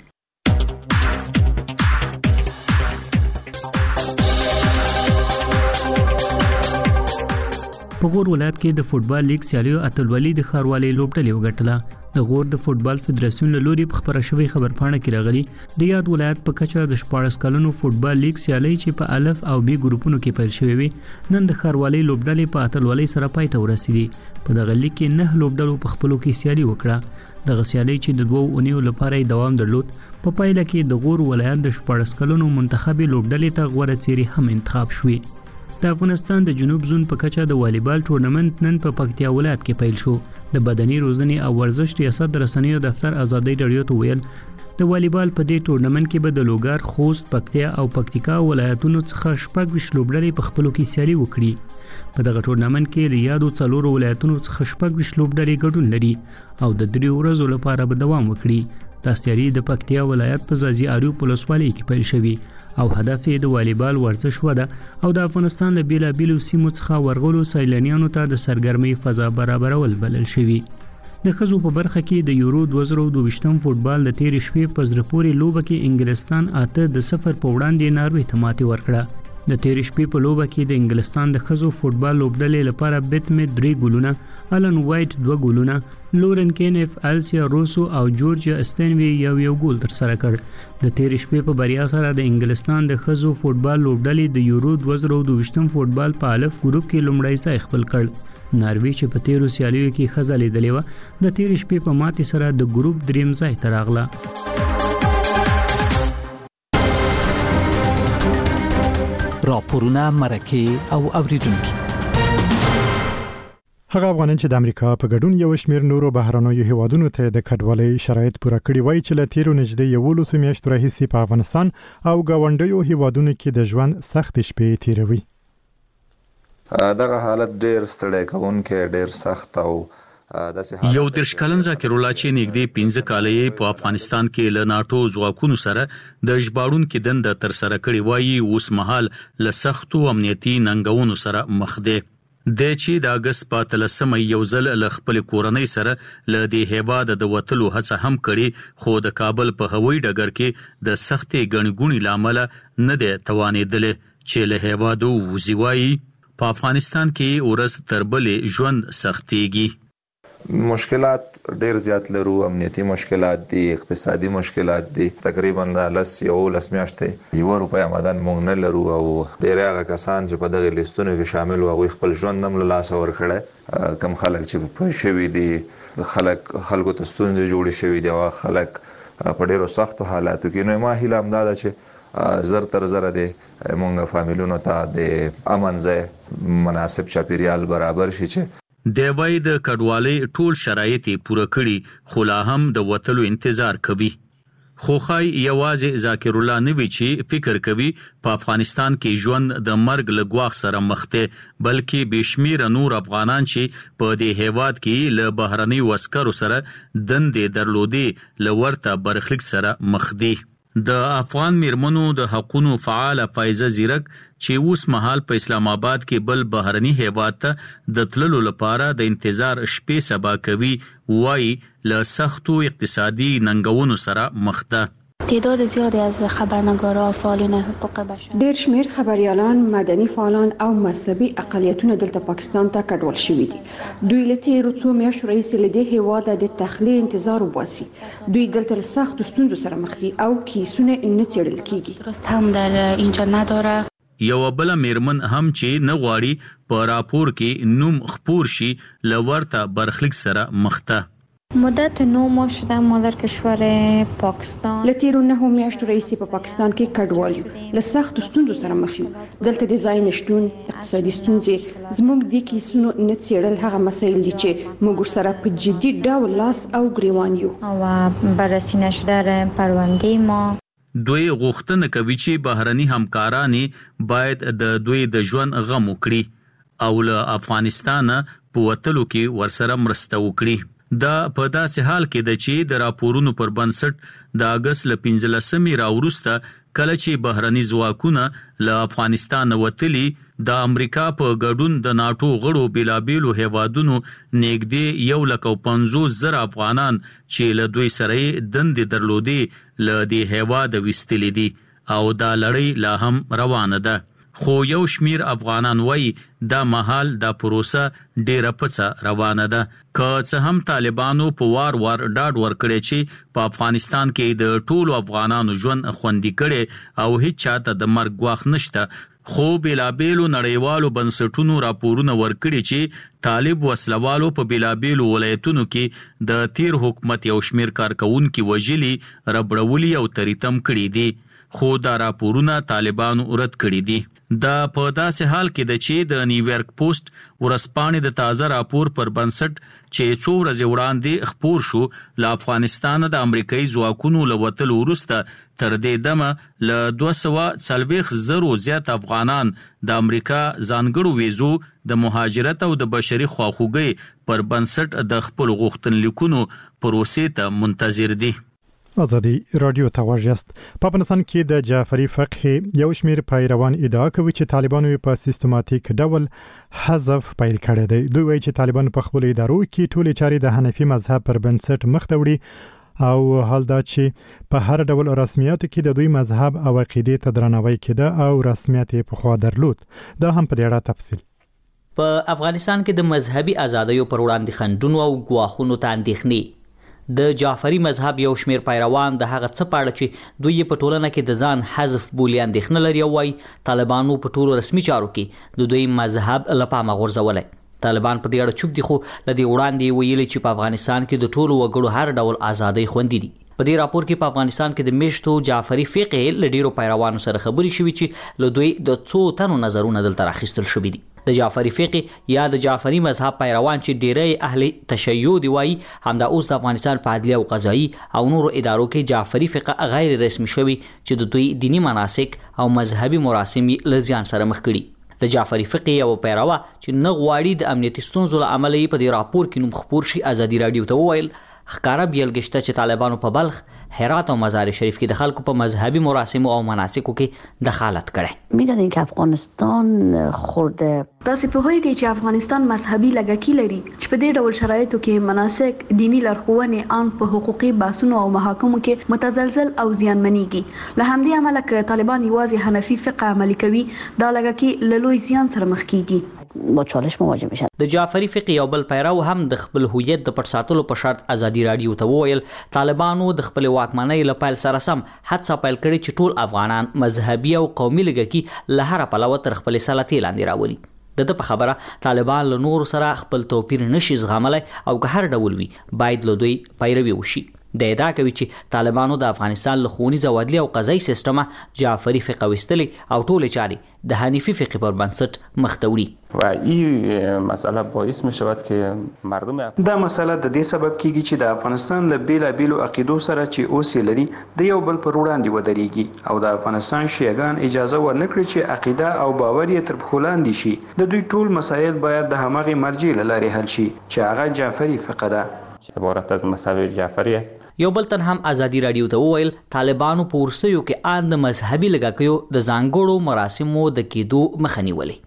په غور ولایت کې د فوټبال لیګ سیالیو اتلولي د ښاروالۍ لوبډلې وګټله. د غور د فوټبال فدراسیون له لوري په خبره شوی خبرپاڼه کې راغلي د یاد ولایت په کچه د 14 کلونو فوټبال لیګ سیالي چې په الف او بي ګروپونو کې پیل شوې وي نن د ښاروالۍ لوبډلې په اتلولي سره پای ته ورسېدي. په دغه لیګ کې 9 لوبډلو په خپلو کې سیالي وکړه. دغه سیالي چې د 2 اونیو لپاره دوام درلود په پایله کې د غور ولایت د 14 کلونو منتخبي لوبډلې ته غوړه څیرې هم انتخاب شوې. د افغانستان د جنوب زون په کچه د والیبال ټورنمنت نن په پکتیا ولایت کې پیل شو. د بدني روزنې او ورزش ریاست د رسنیو دفتر ازادي رادیو ته ویل د والیبال په دې ټورنمنت کې به د لوګر، خوست، پکتیا او پکتیکا ولایتونو څخه 6 لوبډلې په خپلو کې سیالي وکړي. په دغه ټورنمنت کې ریاض او 4 ولایتونو څخه 6 لوبډلې ګډون لري او د 3 ورځو لپاره به دوام وکړي. دا سیالي د پکتیا ولایت په ځاځي اریو ولسوالۍ کې پیل شوی او هدف یې د والیبال ورزش وده او د افغانستان له بیلابیلو سیمو څخه ورغلو سیلانیانو ته د سرګرمۍ فضا برابرول بلل شوی. د ښځو په برخه کې د یورو 2022 فوټبال د تیر شپې په زړه پورې لوبه کې انګلستان 8-0 په وړاندې ناروې ته ماتې ورکړه. د تیر شپې په لوبه کې د انګلستان د ښځو فوټبال لوبډلې لپاره بیت می 3 ګولونه، الن وایټ 2 ګولونه، لورن کینف، السیا روسو او جورجیا استنوی یو ګول تر سره کړ. د تیر شپې په بریا سره د انګلستان د ښځو فوټبال لوبډلې د یورو 2022 فوټبال په الف ګروپ کې لومړی ځای خپل کړ. ناروې چې په تیرو سیالیو کې ښځه لیدلې وه د تیر شپې په ماتې سره د ګروپ دریم ځای ته راغله. راپورونه، مرکې او اوریدونکي. هغه افغانان چې د امریکا په ګډون یو شمېر نورو بهرنیو هیوادونو ته د کډوالۍ شرایط پوره کړي وای چې له تیرو نږدې 11 میاشتو راهیسې په افغانستان او ګاونډیو هیوادونو کې د ژوند سخت شپې تیروي. دغه حالت ډېر ستړی کوونکی، ډېر سخت او یو درش کلن ذکر الله چې نږدې 15 کالې په افغانستان کې له ناتو ځواکونو سره د ژباړونکو دنده تر سره کړې وایي اوس مهال له سختو امنیتي ننګونو سره مخ دی. د چې د اگست په 13 یو ځل له خپل کورنۍ سره له دې هیواد د وټلو هڅه هم کړي خو د کابل په هوایي ډګر کې د سختې ګڼګونې لامل نه دی توانېدل چې له هیوادو وزیوي. په افغانستان کې ورځ تر بلې ژوند سختيږي. مشکلات ډیر زیات لرو، امنیتي مشکلات دي، اقتصادي مشکلات دي. تقریبا د 11 میاشتې €1 آمدن مونږ نه لرو او ډیر هغه کسان چې په دغه لیستونو کې شامل وو هغه خپل ژوند هم له لاس ورکړي. کم خلک چې په شوي دي، خلکو ته ستونزې جوړې شوي دي او خلک په ډیرو سختو حالاتو کې. نو ما هیله هم ده چې زر تر زر دي مونږ فامیلونو ته د امن ځای، مناسب چاپیریال برابر شي چې د وای د کډوالۍ ټول شرایط پوره کړي خو لا هم د وټلو انتظار کوي. خو خای یوازې ذاکر الله نوی چې فکر کوي په افغانستان کې ژوند د مرګ له ګواښ سره مخ دی، بلکې بشمیر نور افغانان چې په دې هیواد کې له بهرني عسکرو سره دندې درلودې لورته برخلیک سره مخ دي. د افغان میرمنو د حقوقو فعال فایزه زیرک چې اوس مهال په اسلام آباد کې بل بهرني هیواد ته د تللو لپاره د انتظار شپې سبا کوي، وایي له سختو اقتصادي ننګونو سره مخ ده. تعداد زیادی از خبرنگاران و فعالین حقوق بشر، ډېر شمیر خبريالان، مدني فعالان او مذهبي اقلیتونه دلته پاکستان ته کډوال شوي دي. دوی له تیرو څو میاشتو راهیسې له دې هیواده د تخلیې انتظار وباسي. دوی دلته له سختو ستونزو سره مخ دي او کیسونه نه څېړل کیږي. درست هم در اینجا نداره. یو بل میرمن هم چې نه غواړي په راپور کې نوم خپور شي لورته برخلیک سره مخ ده. مدت 9 ماه شده ما در کشور پاکستان لتیرو 9 میاشتو راهیسې په پاکستان کې کډوال یو، له سختو ستونزو سره مخ یو. دلته د ځای نشټون، اقتصادي ستونزې، زموږ د کیسونو نه څېړل هغه مسایل دي چې موږ سره په جدي ډول لاس او ګریوان یو او بررسی نشده پرونده ما. دوی غوښتنه کوي چې بهرني همکارانې باید د دوی د ژوند غم وکړي او له افغانستان په وټلو کې ورسره مرسته وکړي. دا په داسې حال کې د چې د راپورونو پر بنسټ د اگست ل 15 راوروسته کله چې بهرني ځواکونه له افغانستان وتلي د امریکا په ګډون د ناتو غړو بیلابیلو هیوادونو نږدې 150,000 افغانان چې له دوی سره دندې درلودې له دې هیواد وستلې دي او دا لړۍ لا هم روانه ده. خو یو شمیر افغانان وایي دا مهال دا پروسه ډیره پڅه روانه ده. که څه هم طالبانو په وار ډاډ ورکړي چې په افغانستان کې د ټولو افغانانو ژوند خوندي کړي او هیڅ چاته د مرګ ګواښ نشته، خو بیلابیلو نړیوالو بنسټونو راپورونه ورکړي چې طالب وسلوالو په بیلابیلو ولایتونو کې د تیر حکومت یو شمیر کارکونکو وژلي، ربړولي او تریتم کړي دي. خو دا راپورونه طالبانو رد کړي دي. دا په داسې حال کې د چې د نیویارک پوسټ ورځپاڼې د تازه راپور پر بنسټ چې څو ورځې وړاندې خپور شو له افغانستان د امریکایي ځواکونو له وتلو وروسته تر دې دمه له 240,000 زیات افغانان د امریکا ځانګړو ویزو د مهاجرت او د بشري خواخوږۍ پر بنسټ د خپل غوښتنلیکونو پروسې ته منتظر دي. آزادی رادیو ته واجست. په افغانستان کې د جعفری فقه یو شمیر پیروان ادعا کوي چې طالبانو په سیستماتیک ډول حذف پیل کړی دی. دوی وایي چې طالبان په خپل ادارو کې ټولې چارې د حنفي مذهب پر بنسټ مخ ته وړي او حال دا چې په هر ډول رسمیاتو کې د دوی مذهب او عقیدې ته درناوی کېده او رسمیت یې پخوا درلود. دا هم په دې اړه تفصیل. په افغانستان کې د مذهبي ازادیو پر وړاندې خنډونو او ګواښونو ته اندېښنې د جعفری مذهب یو شمیر پیروان د هغه څه پاړه چې دوی په ټولنه کې د ځان حذف بولي اندېښنه لري او وايي طالبانو په ټولو رسمي چارو کې د دوی مذهب له پامه غورځولی. طالبان په دې اړه چوپ دي خو لدې وړاندې ویلي چې په افغانستان کې د ټولو وګړو هر ډول ازادۍ خوندي دي. په دې راپور کې په افغانستان کې د میشتو جعفری فقه له ډیرو پیروانو سره خبرې شوې چې له دوی د څو تنو نظرونه دلته راخیستل شوي دي. د جعفری فقه یا د جعفری مذهب پیروان چې ډیری اهل تشیع دی وایي همدا اوس د افغانستان په عدلیه او قضایي او نورو ادارو کې جعفری فقه غیر رسمي شوي چې د دوی دینی مناسک او مذهبي مراسم له زیان سره مخ کړي. د جعفری فقه یو پیروا چې نه غواړي د امنیتي ستونزو له امله په دې راپور کې نوم خپور شي ازادي رادیو ته وویل ښکاره بیلګشته چې طالبانو په بلخ، هرات او مزار شریف کې د خلکو په مذهبي مراسمو او مناسکو کې دخالت کړي. میدونین که افغانستان خورده تاسو په هوی کې چې افغانستان مذهبي لګکی لري چې په دې ډول شرایطو کې مناسک دینی لارښوونې ان په حقوقي بحثونو او محاکمو کې متزلزل او زیانمنېږي. له همدې امله که طالبان یوازې حنفي فقه عملي کوي دا لګکی له لوی زیان سره مخ کیږي. با چالش مواجه میشن. د جعفری فقه یو بل پیرو هم د خپل هویت د پټ ساتلو په شرط ازادي رادیو ته وویل طالبانو د خپل واکمنۍ له پیل سره سم حادثه پیل کړي چې ټول افغانان مذهبي او قومي لګکی له هر پلوه تر خپل سلطې لاندې راولي. د په خبره طالبان له نور سره خپل توپیر نشي زغملای او که هر ډول وي باید له دوی پیروي وشي. د ادعا کوي چې طالبانو د افغانستان له ښوونیز او عدلي او قضایي سیستمه جعفری فقه ویستلی او ټولې چارې د حنیفي فقه پر بنسټ مخ ته وړي. و این مسئله باعث می شود که مردم دا مسئله د دې سبب کیږي چې د افغانستان له بیلابیلو عقیدو سره چې اوس لري د یو بل پر وړاندې ودرېږي او د افغانستان شیعاګان اجازه ورنکړي چې عقیده او باور یې تر پښو لاندې شي. د دوی ټول مسایل باید د همغې مرجع له لارې حل شي چې هغه جعفری فقه ده چې عبارت از مذهب جعفری است. یو بل تن هم ازادي رادیو ته وویل طالبانو په وروستیو کې ان د مذهبي لګاکیو د ځانګړو مراسمو د کېدو مخه نیولې.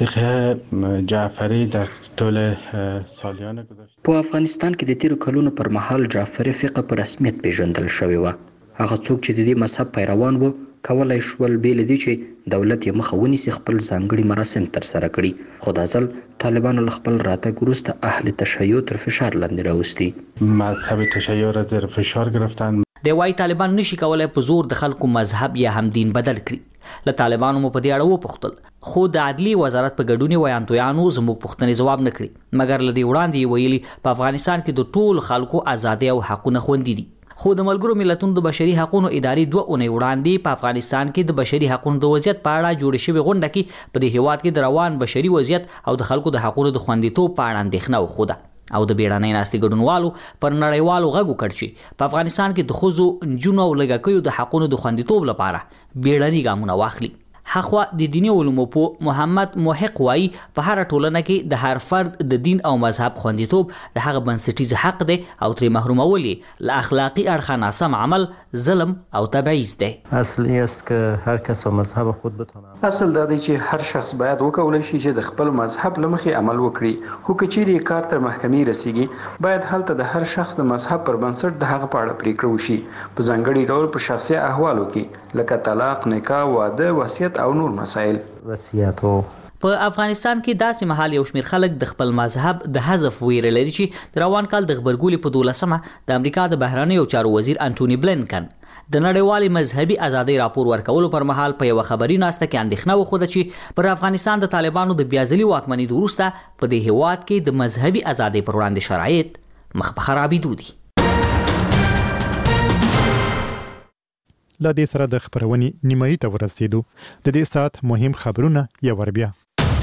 فقه جعفری در طول سالیان گذشته په افغانستان کې د تیرو کلونو پر مهال جعفری فقه په رسمیت پیژندل شوی و. هغه څوک چې د دې مذهب پیروان وو کولای شول بیل دي چې دولت یې مخه ونیسي خپل ځانګړي مراسم تر سره کړي. خو دا ځل طالبانو له خپل راتګ وروسته اهل تشیع تر فشار لاندې راوستي. مذهب تشیع را زیر فشار گرفتن. دی وايي طالبان نشي کولای په زور د خلکو مذهب یا هم دین بدل کړي. له طالبانو مو په دې اړه وپوښتل خو د عدلي وزارت په ګډون ویانتویانو زموږ پوښتنې ځواب نه کړي مګر له دې وړاندې ویلي په افغانستان کې د ټول خلکو ازادي او حقونه خوندي دي. خو د ملګرو ملتونو د بشري حقوقو ادارې 2 اونۍ وړاندې په افغانستان کې د بشري حقوقو د وضعیت په اړه جوړ شوی غونډه کې په دې هیواد کې د روان بشري وضعیت او د خلکو د حقوقو د خوندیتوب په اړه اندېښنه وښوده او د بیړنۍ ناستې ګډونوالو پر نړیوالو غږ وکړ چې په افغانستان کې د ښځو، نجونو او لږکیو د حقوقو د خوندیتوب لپاره بیړني ګامونه واخلي. حخوا د دینی علومو په محمد محق وایي په هر ټولنه کې د هر فرد د دین او مذهب خوندیتوب د هغه بنسټیز حق دی او ترې محرومول له اخلاقی اړخه ناسم عمل، ظلم او تبعیض دی. اصل این است که هر کس و مذهب خود بتونه. اصل دا دی چې هر شخص باید وکولای شي چې د خپل مذهب له مخې عمل وکړي. خو که چیرې کار تر محکمې رسیږي باید هلته د هر شخص د مذهب پر بنسټ د هغه په اړه پریکړه وشي په ځانګړي ډول په شخصي احوالو کې لکه طلاق، نکاح، واده، وصیت او نور مسائل. وصیتو په افغانستان کې داسې مهال یو شمېر خلک د خپل مذهب د حذف ویره لري چې د روان کال د غبرګولي په 12مه د امریکا د بهرنیو چارو وزیر انټونی بلینکن د نړیوالې مذهبي ازادۍ راپور ورکولو پر مهال په یو خبري ناسته کې اندېښنه وښوده چې پر افغانستان د طالبانو د بیازلي واکمنۍ وروسته په دې هیواد کې د مذهبي ازادۍ پر وړاندې شرایط مخ په خرابېدو دي. لا دې سره د خبرونې نیمایي ته ورسېدو. د دې سات مهم خبرونه یو ور بیا.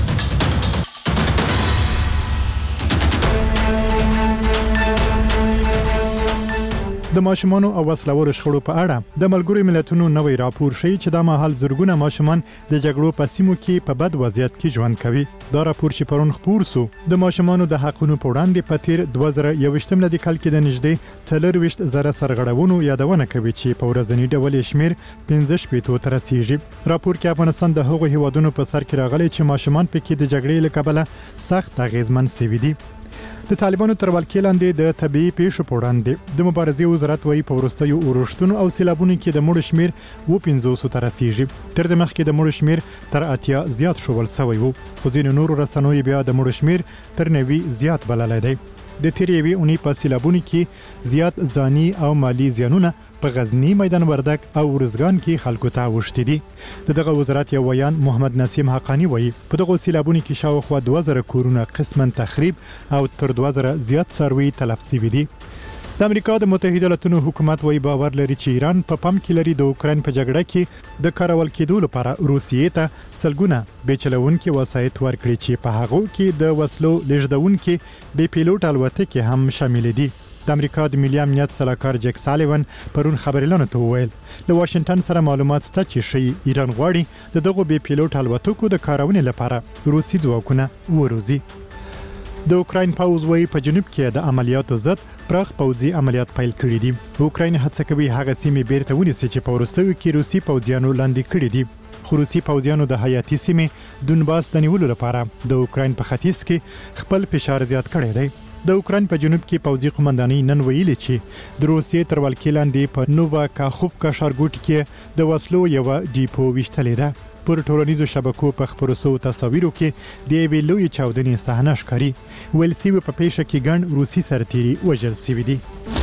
د ماشومانو او وسلوالو شخړو په اړه د ملګرو ملتونو نوې راپور ښیي چې دا مهال زرګونه ماشومان د جګړو په سیمو کې په بد وضعیت کې ژوند کوي. دا راپور چې پرون خپور سو د ماشومانو د حقونو په وړاندې په تیر 2021 ملي کال کې د نږدې 40,000 سرغړونو یادونه کوي چې په ورځنی ډول شمیر 15 تر رسیدي. راپور کې افغانستان د هغو هیوادونو په سر کې راغلی چې ماشومان پکې د جګړې له کبله سخت اغیزمن شوي دي. د طالبانو تر ولکې لاندې د طبيعي پیښو په وړاندې د مبارزې وزارت وايي په وروستیو اورښتونو او سیلابونو کې د مړو شمیر 1500 ته رسیدي. تر د مخکې د مړو شمیر تر 80 زیات شول سوی وو، خو ځینو نورو رسنیو بیا د مړو شمیر تر 90 زیات بللی دی. د تیریوي اونۍ په سیلابونو کې زیات ځاني او مالی زیانونه په غزنی، میدان وردګ او ورزګان کې خلکو ته وشتي دي. دغه وزارت یو ویان محمد نسیم حقانی وایي په دغه سیلابونو کې شاوخوا 2000 کورونه قسماً تخریب او تر 2000 زیات څاروي تلف شوي دي. د امریکا د متحده ایالاتونو حکومت وايي باور لري چې ایران په پام کې لري د اوکراین په جګړه کې د کارول کېدو لپاره روسیې ته سلګونه بیچلونکي وسایط ورکړي چې په هغه کې د وسلو لېږدونکي بې پیلوټ الوتکې هم شامل دي. د امریکا د ملي امنیت سلاکار جک سالیون پرون خبريالانو ته وویل له واشنگټن سره معلومات شته چې شي ایران غواړي د دغه بې پیلوټ الوتکو د کارونې لپاره روسي ځواکونه وروزي. د اوکراین پوځ وايي په جنوب کې د عملیاتو ضد پراخ پوځي عملیات پیل کړي دي. اوکراین هڅه کوي هغه سیمې بیرته ونیسي چې په وروستیو کې روسي پوځیانو لاندې کړي دي. خو روسي پوځیانو د حیاتي سیمې دونباس د نیولو لپاره د اوکراین په ختیځ کې خپل فشار زیات کړی دی. د اوکراین په جنوب کې پوځي قومندانۍ نن ویلي چې د روسیې تر ولکې لاندې په نووا کاخوفکا ښارګوټ کې د وسلو یو ډیپو وشتلې ده. پر ټولنیزو شبکو په خبرو سو تصاویرو کې د یوې لوی چاودنې صحنه ښکاري. ویل سوي په پیښه کې ګڼ روسي سرتیري وژل شوي دي.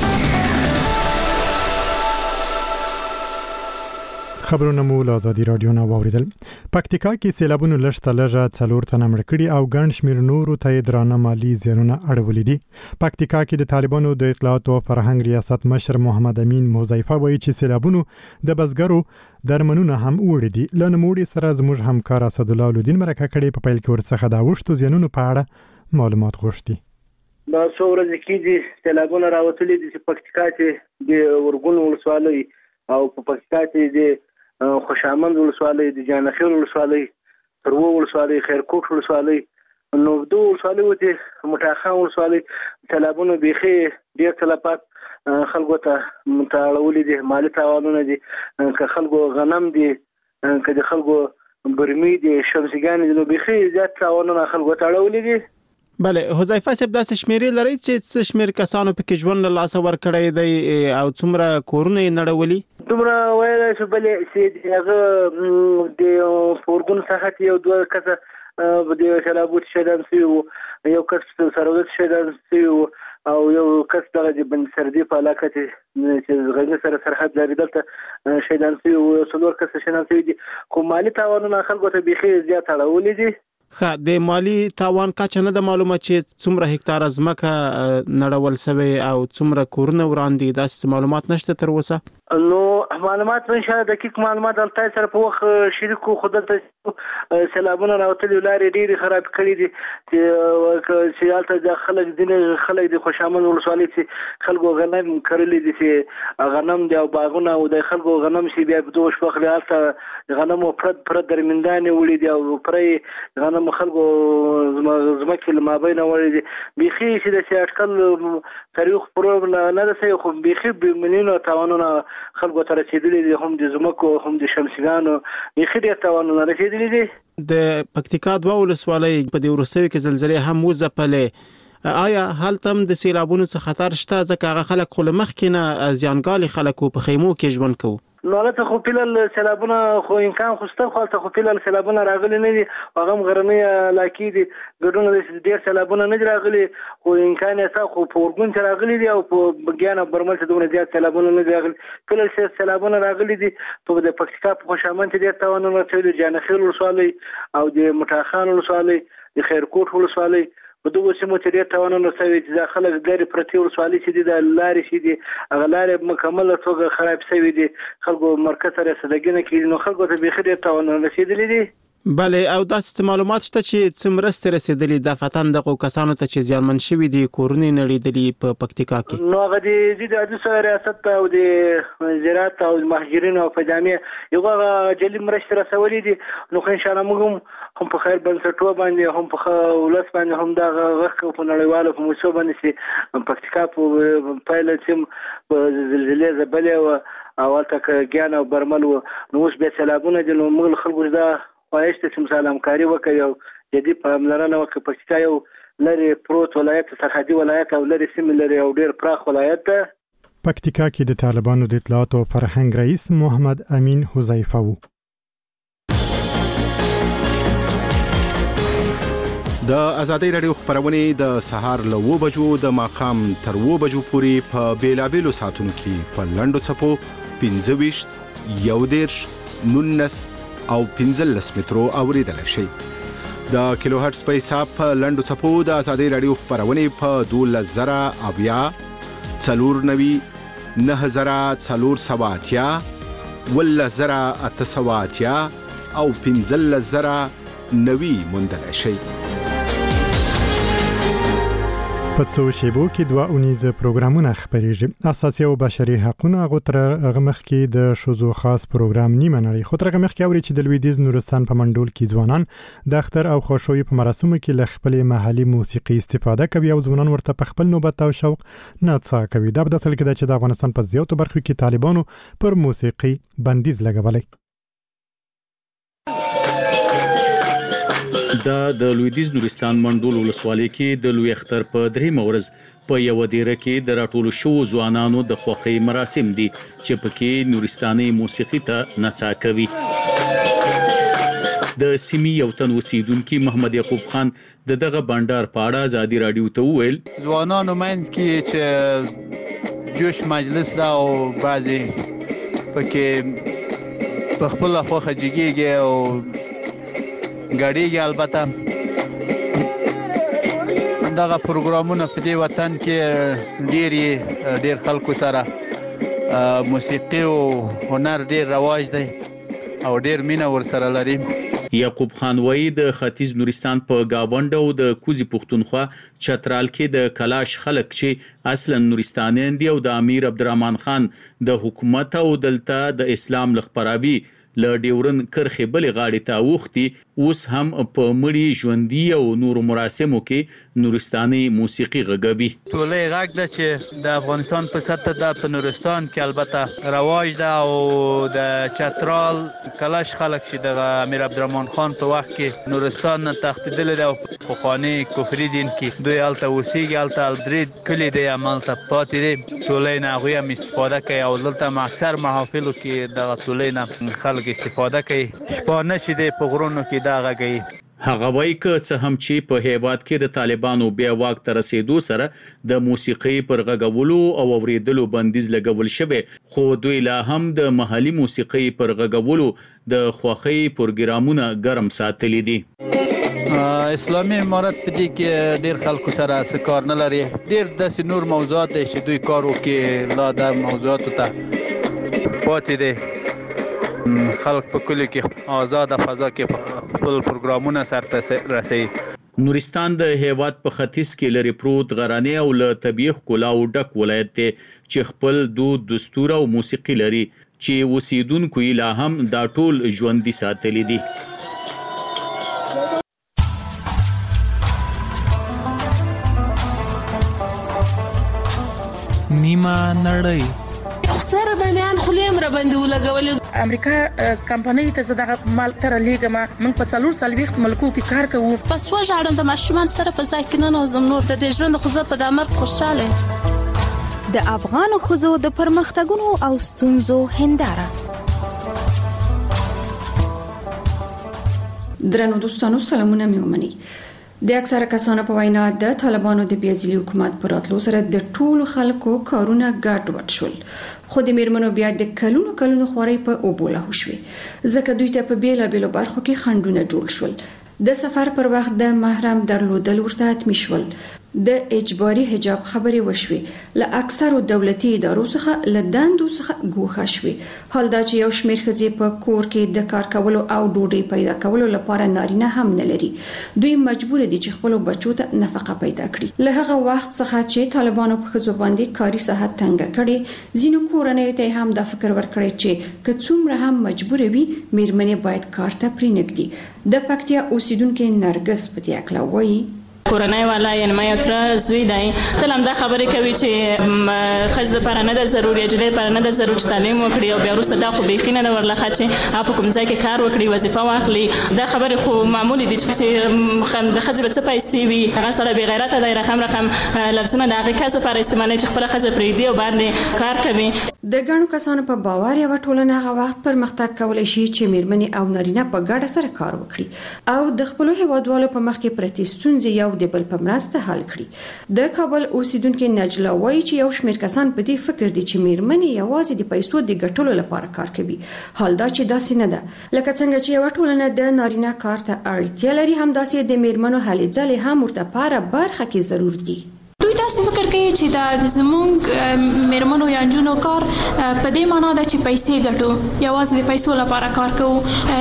خبرونه مو له ازادي رادیو نه واوریدل. پکتیکا کې سیلابونو لږ تلجه 4 تنه مړ کړي او ګڼ شمیر نورو ته درانه مالی زیانونه اړولي دي. پکتیکا کې د طالبانو د اطلاعات او فرهنګ ریاست مشر محمد امین موزیفه وایي چې سیلابونو د بزګرو درمنونه هم وړي دي. لنموړي سره زموږ همکار اسد الله الدین مرکه کړي په پیل کې ورڅخه دا وشتو زیانونو په اړه معلومات غوښتي. دا څو ورځې کې دي سیلابونه راوتلي دي چې پکتیکا کې د ورګون ولسوالۍ او په پکتیکا کې د خوشامند ولسوالۍ، د جانخیل ولسوالۍ، ترو ولسوالۍ، خیرکوټ ولسوالۍ، نو دو ولسوالۍ د مټاخان ولسوالۍ سیلابونه بیخي ډېر تلفات خلکو ته متاړولي دي. مالی تاوانونه دي، که خلکو غنم دي، که د خلکو برمي دي، شمسيګانې دي، نو بیخي زیات تاوانونه خلکو ته اړولي دي. بله حذیفه صاحب داسې شمیرې لري چې څه شمیر کسانو پکې ژوند له لاسه ورکړی دی او څومره کورونه یې نړولي؟ دومره ویلی شو بلې چې هغه د فورګون څخه یو دوه کسه د سیلابو شهیدان شوي وو، یو کس سرودت شهیدان شوي وو او یو کس دغه د بند سردي په علاقه چې غزني سره سرحد لري دلته شهیدان شوي وو، 4 کس شهیدان شوي دي. خو مالي تاوانونه خلکو ته بیخي زیات اړولي دي. د مالی تاوان کچه نه د معلومه چې څومره هکتار ځمکه نړول شوی او څومره کورونه وړاندې داسې معلومات نشته تر اوسه؟ نو معلومات ان شاء الله دقیق معلومات دلته سره په وخت شریکو خو دلته سیلابونه راوتلي لارې ډېرې خراب کړي دي چې هلته د خلک ځینې خلک د خوشامند ولسوالۍ چې خلکو غنم کرلي دي چې غنم دي او باغونه او د خلکو غنم چې بیا په دوه شپه هلته غنمو پرد درمندانې وړي دي او پرې غنم خلکو ځمکې له مابینه وړي دي. بیخي چې د اټکل تاریخ پرو نه رسوي خو بیخي بمليونو تاوانونه خلکو ته رسیدلي دي، هم د ځمکو هم د شمسيګانو بیخي ډېر تاوانونه رسیدلي دي. د پکتیکا 2 ولسوالۍ په دې وروستیو کې زلزلې هم وځپلې. آیا هلته هم د سیلابونو څخه خطر شته ځکه هغه خلک خو له مخکې نه زیانګالي خلکو په خیمو کې ژوند کوي؟ نو هلته خو پیلل سیلابونه خو امکان خو شته، خو هلته خو پیلل سیلابونه راغلي نه دي، هغه هم غرنۍ علاقې دي، ګډونه د ډېر سیلابونه نه دي راغلي، خو امکان یې شته. خو په ورګون چې راغلي دي او په بګیان او برمل چې دومره زیات سیلابونه نه دي راغلي. پیلل سیلابونه راغلي دي په د پکتیکا په خوشامند کې ډېر تاوانونه رسوي، د جانخیل ولسوالۍ او د مټاخان ولسوالۍ، د خیرکوټ ولسوالۍ په دغه سیمو کې ډېر تاوانونه شوي چې دا خلک لرې پرتې ولسوالۍ چې دي د لارې چې دي هغه لارې مکمله توګه خراب شوي دي خلکو مرکز سره رسیدګي نه کوي نو خلکو ته بیخي ډېر تاوانونه رسېدلي دي. بله او داسې معلومات شته چې څه مرستې رسېدلې د فتن دغو کسانو ته چې زیانمن شوي دي کورونه نړېدلي په پکتیکا کې؟ نو هغه د عدالت ریاست او د زراعت او مهاجرینو او فجامې یو هغه جلي مرستې رسولې دي نو خو انشاءالله موږ هم په خیر بنسټو باندې هم په ولس باندې هم دا غږ په نړیوالو په موسسو باندې چې پکتیکا په پایله چې په زلزلې زبلې او الته ګیان او برمل نو اوس بیا سیلابونه دي نو موږ خلکو دا خواهش ته چې مثال همکاري وکړي او جدي پاملرنه وکړي. پکتیکا یو لرې پروت ولایت سرحدي ولایت او لرې سیمې لري او ډېر پراخ ولایت ده. پکتیکا کې د طالبانو د اطلاعات او فرهنګ رئیس محمد امین حذیفه و. د ازادي رادیو خبرونه د سهار له 9 بجو د ماخام تر 9 بجو پورې په بیلابېلو ساعتونو کې په لنډو څپو 25 11 19 او 15 مترو اوریدل شي. د کیلو هرتز په حساب په لنډو څپو د ازادي رادیو خبرونه په 12000 اویا 490 9480 11880 او 15090 موندل شي. په څو شیبو کې 2 پروګرامونه خبرېږي. اساسي او بشري حقوقونه غوتره غمخ کې د شوزو خاص پروګرام نیمه نړۍ خو تر غمخ کې اوري چې د لویدیز نورستان په منډول کې ځوانان د اختر او خوشوي په مراسمو کې له خپل محلي موسیقي استفاده کوي او ځوانان ورته په خپل نوبت او شوق نڅا کوي. دا په داسل کې چې د افغانستان په زیاتو برخو کې طالبانو پر موسیقي بندیز لګولای. د لویدیز نورستان منډول ولسوالۍ کې د لوی اختر په درېمه ورځ په یو دیره کې د راټولو شو ځوانانو د خوښۍ مراسم دي چې پکې نورستاني موسیقي ته نڅا کوي. د سیمې یو تن اوسیدونکو محمد یعقوب خان دغه بانډار په اړه ازادي رادیو ته وویل ځوانانو منځ کې چې جوش مجلس دا او بعضي پکې په خپل خوخه جګیږي او غاډيږي. البته دغه پروګرامونه په دې وطن کې ډېر خلکو سره موسیقي او هنر ډېر رواج دی او ډېر مینه ورسره لري. یعقوب خان وایي د ختیځ نورستان په گاوند او د کوزي پښتونخوا چترال کې د کلاش خلک چې اصلا نورستانیان دي او د امیر عبدالرحمن خان د حکومت او دلته د اسلام لخبراوي ل ډیورن کرخه بل غاړي ته وختي اوس هم په مړی ژوندۍ او نور مراسمو کې نورستاني موسیقي غږوي. ټولې غږ ده چې د افغانستان په سطح د په نورستان کې البته رواج ده او د چترال کلاش خلک چې د امیر عبدالرحمن خان په وخت کې نورستان تختیدل ده او په خاني کفري دین کې دوی الته اوسېږي الته الدرید کلی دی عمل ته پاتې دي. ټولې نه غوي هم استفاده کوي او دلته اکثر محافلو کې د ټولې نه خلک استفاده کوي. شپانه چې دی په غرونو کې دا غږی. هغه وایي که څه هم چې په هیواد کې د طالبانو بیا واک ته رسیدو سره د موسیقي پر غږولو او اوریدلو بندیز لګول شوی خو دوی لا هم د محلي موسیقي پر غږولو د خوښۍ پروګرامونه ګرم ساتلي دي. اسلامي امارت په دې کې ډېر خلکو سره کار نه لري. ډېر داسې نور موضوعات دي چې دوی کار وکړي لا د موضوعاتو ته پاتې دي. خلک په کلی کې آزاد فضا کې خپل پروګرامونه سرته رسي. نورستان د هیواد په ختیځ کې لري پروت غرانه او له طبيعي ښکلا او ډک ولایت دی چې خپل دود دستور او موسیقي لري چې اوسیدونکو لا هم دا ټول ژوندۍ ساتلي دي. نیمه نړۍ سره د میان خلیم را باندې ولګول. امریکا کمپنۍ ته زړه مال تر لیګما موږ په 440 ملکو کې کار کوو. پس وژاړم د ماشومان سره په ځای کې نه نوزم نور د دې ژوند خو زه په دمر خوشاله. د افغان خزو د پرمختګونو او ستونزو هنداره. درنو دوستانو سلامونه مې ومني. د اکثره کسانو په وینا د طالبانو د بیازلي حکومت پر راتلو سره د ټولو خلکو کارونه ګډوډ شول خو د میرمنو بیا د کلونو خوري په اوبوله شوې ځکه دوی ته په بیلابېلو برخو کې خندونه جوړ شول. د سفر پر وخت د محرم درلودل ورته حتمي شول. د اجباري حجاب خبرې وشوې، له اکثرو دولتي ادارو څخه له دندو څخه ګوښه شوې. حال دا چې یو شمېر ښځې په کور کې د کار کولو او ډوډۍ پیدا کولو لپاره نارینه هم نه لري. دوی مجبور دي چې خپل بچو ته نفقه پیدا کړي. له هغه وخت څخه چې طالبانو په ښځو باندې کاري ساحه تنګه کړې، ځینو کورنیو ته هم دا فکر ورکړی چې که څومره هم مجبور وي میرمنې باید کار ته پرېنږدي. د پکتیا اوسیدونکي نرګس په دې اړه وایي کورنۍ والا یعنی ما یو تر زوی دی تل هم دا خبرې کوي چې ښځې لپاره نه ده ضروري، نجلۍ لپاره نه ده ضروري چې تعلیم وکړي او بیا وروسته دا خو بیخي نه ده ورلخه چې هغه په کوم ځای کې کار وکړي، وظیفه واخلي. دا خبرې خو معمولي دي چې د ښځې به څه پیسې وي. هغه سړی بې غیرته دی، رقم لفظونه د هغې کس لپاره استعمالوي چې خپله ښځه پرېږدي او باندې کار کوي. د ګڼو کسانو په باور یوه ټولنه هغه وخت پرمختګ کولی شي چې میرمنې او نارینه په ګډه سره کار وکړي او د خپلو هیوادوالو په مخ کې پرتې ستونزې یو د بل په مرسته حل کړي. د کابل اوسیدونکي نجلا وایي چې یو شمېر کسان په دې فکر دي چې میرمنې یوازې د پیسو د ګټلو لپاره کار کوي. حال دا چې داسې نه ده. لکه څنګه چې یوه ټولنه د نارینه کار ته اړتیا لري، همداسې د میرمنو هلې ځلې هم ورته په هره برخه کې ضرور دي. دوی داسې فکر کوي چې دا زموږ میرمنو یا نجونو کار په دې معنا ده چې پیسې ګټو، یوازې د پیسو لپاره کار کوو.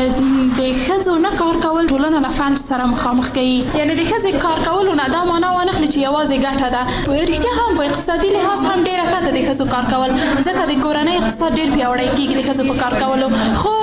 د ښځو نه کار کول ټولنه له فلج سره مخامخ کوي، یعنی د ښځې کار کولو نه دا معنا وانخلي چې یوازې ګټه ده. رښتیا هم په اقتصادي لحاظ هم ډېره ښه ده د ښځو کار کول، ځکه د کورنۍ اقتصاد ډېر پیاوړی کېږي د ښځو په کار کولو. خو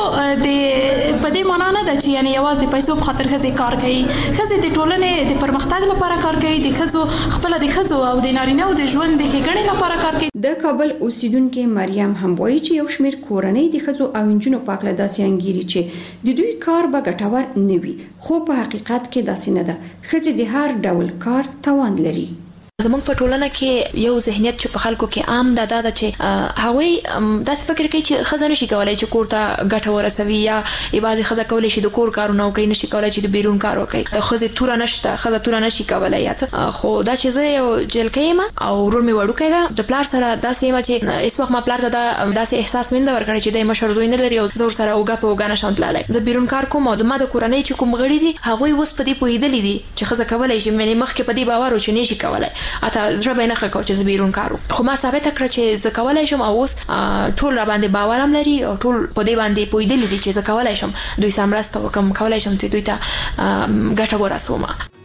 په دې معنا نه ده چې یعنی یوازې د پیسو په خاطر ښځې کار کوي. ښځې د ټولنې د پرمختګ لپاره کار کوي، د ښځو خپله د ښځو او د نارینه او د ژوند د ښېګڼې لپاره کار کوي. د کابل اوسیدونکي مریم هم وایي چې یو شمېر کورنۍ د ښځو او نجونو په هکله داسې انګیري چې د دوی کار به ګټور نه وي، خو په حقیقت کې داسې نه ده. ښځې د هر ډول کار توان لري. زموږ په ټولنه کې یو ذهنیت چې په خلکو کې عام ده دا چې هغوی داسې فکر کوي چې ښځه نشي کولی چې کور ته ګټه ورسوي، یا یوازې ښځه کولی شي د کور کارونه وکړي، نشي کولی چې د بیرون کار وکړي. د ښځې توره نشته، ښځه توره نشي کولی یا څه. خو دا چې زه یو جلکۍ یم او ورور مې وړوکی ده، د پلار سره داسې یم چې هېڅ وخت ما پلار ته داسې احساس مې نه ده ورکړی چې دی مشر زوی نه لري او زه ورسره اوږه په اوږه نشم تللی. زه بیرون کار کوم او زما د کورنۍ چې کوم غړي دي هغوی اوس په دې پوهېدلي دي چې ښځه کولی شي. مخکې په دې باور و چې نشي کولی، حتی زړه به یې نه ښه کوه چې زه بیرون کار وکړم. خو ما ثابته کړه چې زه کولی شم او اوس ټول را باندې باور هم لري او ټول په دې باندې پوهېدلي دي چې زه کولی شم دوی سره مرسته وکړم، کولی شم چې دوی ته ګټه ورسوم.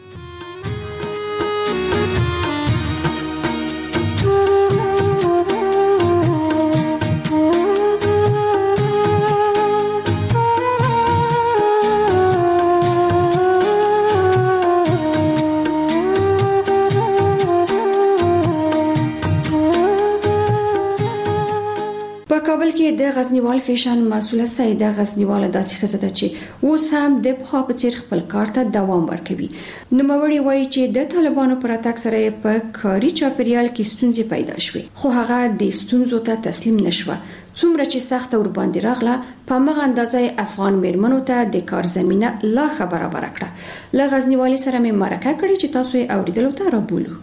کابل کې د غزنیوال فیشن مسؤله سیده غزنیواله داسې ښځه ده چې اوس هم د پخوا په څیر خپل کار ته دوام ورکوي. نوموړې وایي چې د طالبانو پر راتګ سره په کاري چاپیریال کې ستونزې پیدا شوې، خو هغه د ستونزو ته تسلیم نشوه. څومره چې سخته ورباندې راغله، په همغه اندازه افغان میرمنو ته د کار زمینه لا ښه برابره کړه. له غزنیوالي سره مې مرکه کړې چې تاسو یې اوریدلو ته رابولو.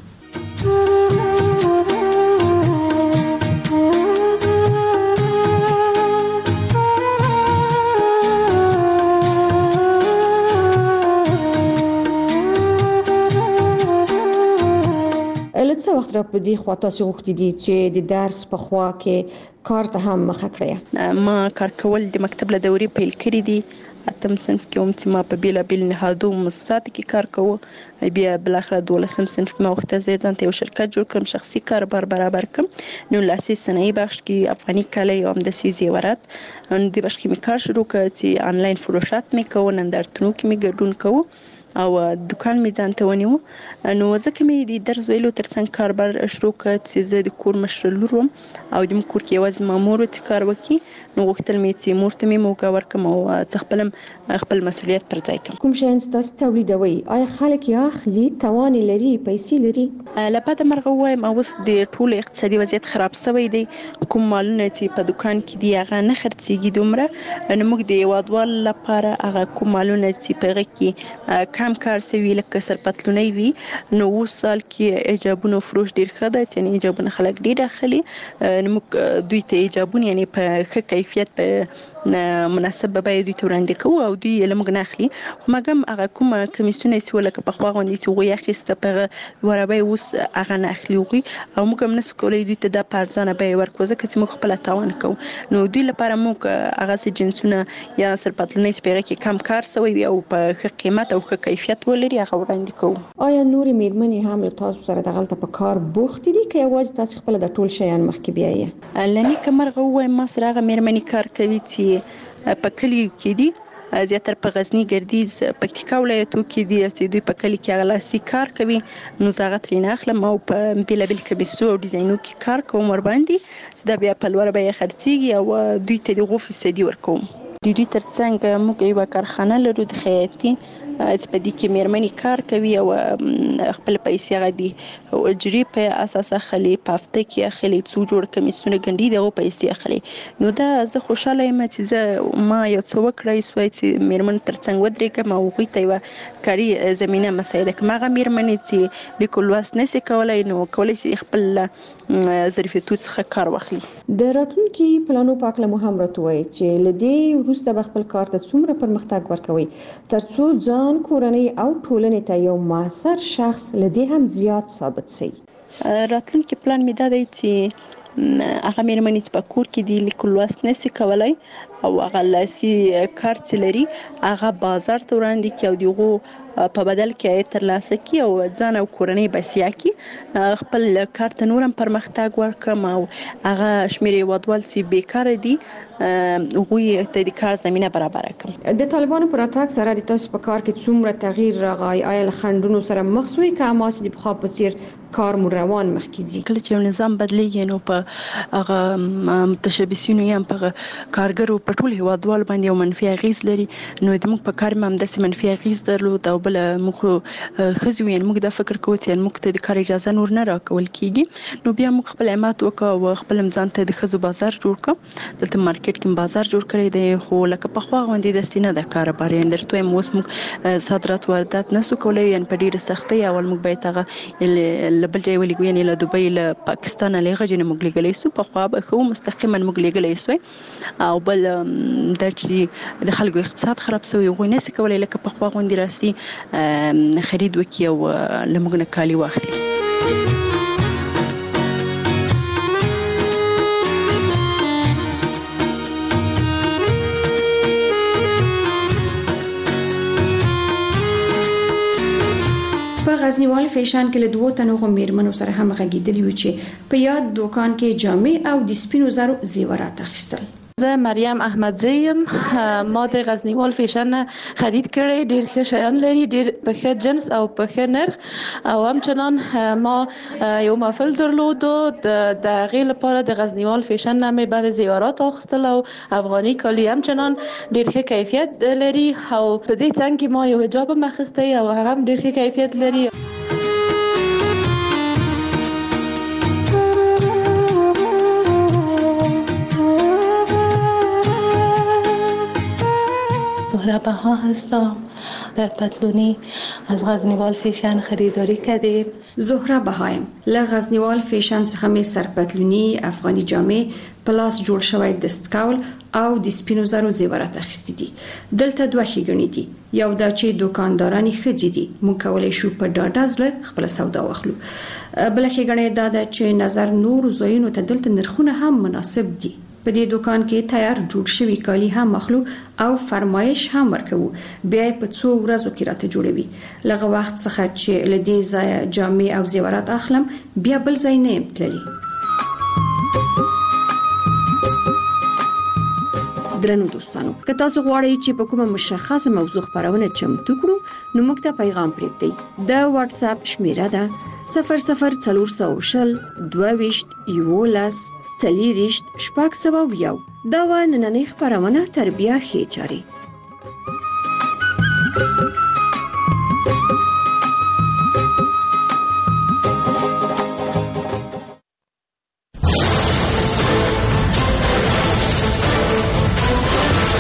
څه وخت را په دې خوا تاسو غوښتي دي چې د درس په خوا کې کار ته هم مخه کړئ؟ ما کار کول د مکتب له دورې پیل کړي دي. اتم صنف کې هم چې ما په بیلابیل نهادو مؤسساتو کې کار کوو، بیا بالاخره 12 صنف کې ما غوښتل زه ځان ته یو شرکت جوړ کړم، شخصي کاروبار برابر کړم. نو لاسي صنایع بخش کې افغاني کالي او همداسې زیورات د بخش کې مې کار شروع کړ چې آنلاین فروشات مې کوو، نندارتونو کې مې ګډون کوو او دکان مې ځان ته ونیو. نو ځکه مې د درس ویلو ترڅنګ کاروبار شروع کړ چې زه د کور مشره لور وم او د کور کې یوازې ما مور چې کار وکړي. نو غوښتل مې چې مور ته مې موقع ورکړم او زه خپل مسؤلیت پر ځای کړم. کوم شیان تاسو تولیدوي؟ آیا خلک یې اخلي؟ توان لري؟ پیسې لري؟ له بده مرغه ووایم اوس د ټولو اقتصادي وضعیت خراب شوی دی. کوم مالونه چې په دکان کې دي هغه نه خرڅېږي دومره. نو موږ د هیوادوالو لپاره هغه کوم مالونه چې په هغه کې کم کار شوي لکه سرپتلونی وي، نو اوس سال کې حجابونو فروش ډېر ښه دی، یعنې حجابونه خلک ډېر اخلي. نو موږ دوی ته حجابونه یعنې په ښه کیفیت په مناسب به دوی ته وړاندې کوو او دوی له موږ نه اخلي. خو مګم هغه کومه کمیسیونه چې ولکه پخوا غوندې چې هغوی اخیسته په هغه ورابه اوس هغه نه اخلي هغوی او موږ هم نسو کولی دوی ته دا په ارزانه بیه ورکړو ځکه چې موږ خپله تاوان کوو. نو دوی لپاره موږ هغسې جنسونه یا سرپتلونۍ چې په هغې کې کم کار سوی وي او په ښه قیمت او ښه کیفیت ولري هغه وړاندې کوو. آیا نورې میرمنې هم له تاسو سره دغلته په کار بوختې دي که یوازې تاسې خپله د ټول شیان مخکې بیایې؟ له نیکه مرغه ووایم ما سره هغه میرمنې کار کوي چې په کلیو کې دي، زیاتره په غزني، ګردیز، پکتیکا ولایتو کې دي چې دوی په کلي کې هغه لاسي کار کوي. نو زه هغه ترېنه اخلم او په بېلابېل کمیسو او ډیزاینو کې کار کوم ورباندې چې دا بیا په لوړه بیه خرڅېږي او دوی ته د 5% ورکوم. د دوی ترڅنګ موږ یوه کارخانه لرو د خیاطي چې په دې کې میرمنې کار کوي او خپل پیسې هغه دي اجري په اساس اخلي، په هفته کې اخلي، څو جوړ کمیسونه ګنډي دغه پیسې اخلي. نو دا زه خوشاله یم چې زه ما یو څه وکړی سوی چې میرمن ترڅنګ ودرېږم او هغوی ته یوه کاري زمینه مساعده کړم. هغه میرمنې چې لیکل لوست نشي کولی نو کولی شي خپل ظرفیتو څخه کار واخلي. د راتلونکي پلانو په هکله مو هم راته ووایئ چې له دې وروسته به خپل کار ته څومره پرمختګ ورکوئ تر څو ځان، کورنۍ او ټولنې ته یو موثر شخص له دې هم زیات ثابت شي. راتلونکي پلان مې دا دی چې هغه میرمنې چې په کور کې دي لیکل لوست نشي کولی او هغه لاسي کار چې لري هغه بازار ته وړاندې کړي او د هغو په بدل کې عاید ترلاسه کړي او ځان او کورنۍ بسیا کړي. خپل کار ته نور هم پرمختګ ورکړم او هغه شمېر هېوادوال چې بیکاره دي هغوی ته د کار زمینه برابره کړم. د طالبانو په راتګ سره د تاسو په کار کې څومره تغییر راغی؟ آیا له خنډونو سره مخ شوئ که هماسې د پخوا په څېر کار مو روان مخکې ځي؟ کله چې یو نظام بدلیږي نو په هغه متشبثینو یا په کارګرو په ټول هېوادوالو باندې یو منفي اغېز لري. نو زموږ په کار هم همداسې منفي اغېز درلود او بله موږ ښځې وو موږ دا فکر کوو چې موږ ته د کار اجازه نور نه راکول کېږي. نو بیا موږ خپل همت وکړو او خپل هم ځان ته د ښځو بازار جوړ کړو. دلته مارکیټ کې بازار جوړ کړی دی خو لکه پخوا غوندې داسې نه ده کاروبار. یعنې درته وایم اوس موږ صادرات واردات نسو کولی، یعنې په ډېره سختۍ. اول موږ باید هغه له بل ځای ولېږو، یعنې له دوبۍ، له پاکستان، له هغه ځای نه موږ لېږلی سو. پخوا به ښه مستقیما موږ لېږلی سوی. او بل دا چې د خلکو اقتصاد خراب سوی، هغوی نسي کولی لکه پخوا غوندې راسي خرید وکړي او له موږ نه کالي واخلي. په غزنیوال فیشن کې له 2 تنو میرمنو سره هم غږیدلی و چې په یاد دوکان کې جامې او د سپینو زرو زیورات اخیستل. زه مریم احمدزی یم. ما د غزنیوال فیشن خرید کړی، ډیر ښه شیان لري، ډیر په ښه جنس او په ښه نرخ. او همچنان ما یو محفل درلود د هغې لپاره د غزنیوال فیشن نه مې بعد زیورات اخیستل او افغاني کالي همچنان ډیر ښه کیفیت لري. او په دې څنګ کې ما یو حجاب هم اخیستی او هغه هم ډیر ښه کیفیت لري. زهره بها هستم. در پتلونی از غزنیوال فیشن خریداری کردیم. زهره بهایم له غزنیوال فیشن څخه مې سرپتلونی، افغاني جامې، پلاس جوړ شوی دستکول او د سپینو زرو زیورات اخیستي دي. دلته 2 ښېګڼې دي. یو دا چې دوکاندارانې ښځې دي، موږ کولی شو په ډاډه زړه خپله سودا واخلو. بله ښېګڼه دا ده چې نظر نورو ځایونو ته دلته نرخونه هم مناسب دي. په دې دوکان کې تیار جوړ شوي کالي هم اخلو او فرمایش هم ورکوو. بیا په 2 ورځو کې راته جوړوي. لغه وخت څخه چې له دې ځایه جامې او زیورات اخلم بیا بل ځای نه یم تللی. درنو دوستانو، که تاسو غواړئ چې په کومه مشخصه موضوع خبرونه چمتو کړو نو موږ ته پیغام پرېږدئ. د واتس اپ شمیره ده 00420 22 11 40 601. دا و نننۍ خبرونه تر بیا ښې چارې.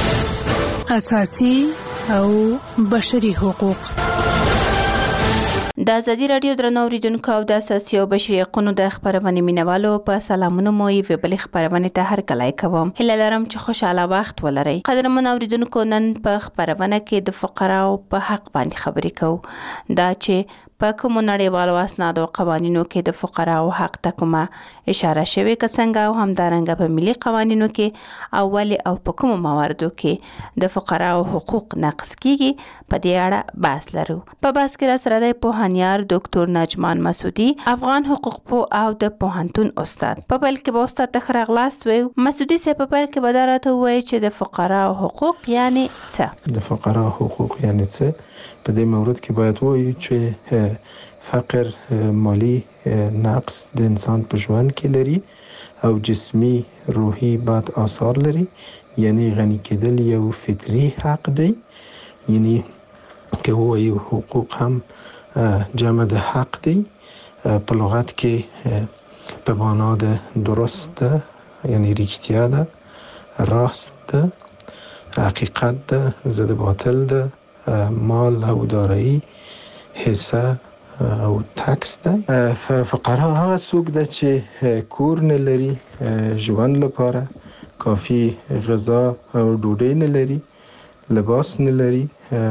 اساسي او بشري حقوق د ازادي رادیو درنو اوریدونکو او د اساسي او بشري حقوقو د خبرونې مینوالو په سلامونه مو یې بلې خبرونه ته هر کله کوم هله لرم چې خوشاله وخت ولرئ. قدرمن اوریدونکو نن په خبرونه کې د فقراو په حق باندې خبرې کوو. دا چې په کوم نړیوالو اسنادو او قوانینو کې د فقراو حق ته کومه اشاره شوې څنګه او همدارنګه په ملي قوانینو کې اول او په کوم مواردو کې د فقراو حقوق نقض کیږي په دې اړه بحث لرو. په بحث کې سره د پوهانیار ډاکټر نجمان مسعودي افغان حقوق پوه او د پوهنتون استاد په بل کې به استاد تخرغلاس وي. مسعودي سه په بل کې بدارته وایي چې د فقراو حقوق یعنی څه؟ د فقراو حقوق یعنی څه؟ په دې مورد کې باید وایو چې فقر مالی نقص د انسان په ژوند کې لري او جسمی روحي بد آثار لري. یعنی غنی کېدل یو فطری حق دی. یعنی که وایو حقوق هم جمع د حق دی په لغت کې په معنا د درست ده، یعنی ریښتیا ده، راست ده، حقیقت ده، ضد باطل ده، مال او دارایی، حصه او تکس ده. فقرا هغه څوک ده چې کور نه لري، ژوند لپاره کافی غذا او ډوډۍ نه لري، لباس نه لري،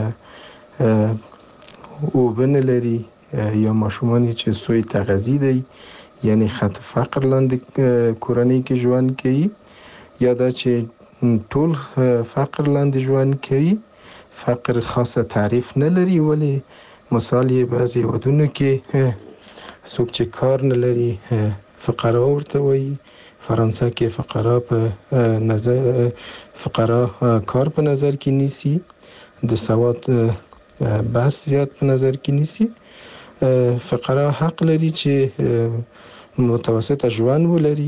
اوبه نه لري، یا ماشومان چې سوی تغذیه دی یعنی خط فقر لاندې کورنۍ کې ژوند کوي، یا دا چې ټول فقر لاندې ژوند کوي. فقر خاصه تعریف نه لري، ولی مثال یې بعضی ودونو کې څوک چې کار نه لري فقرا ورته وایي. فرانسه کې فقرا په نظر کار په نظر کې نیسي، د سواد بحث زیات په نظر کې نیسي. فقرا حق لري چې متوسط ژوند ولري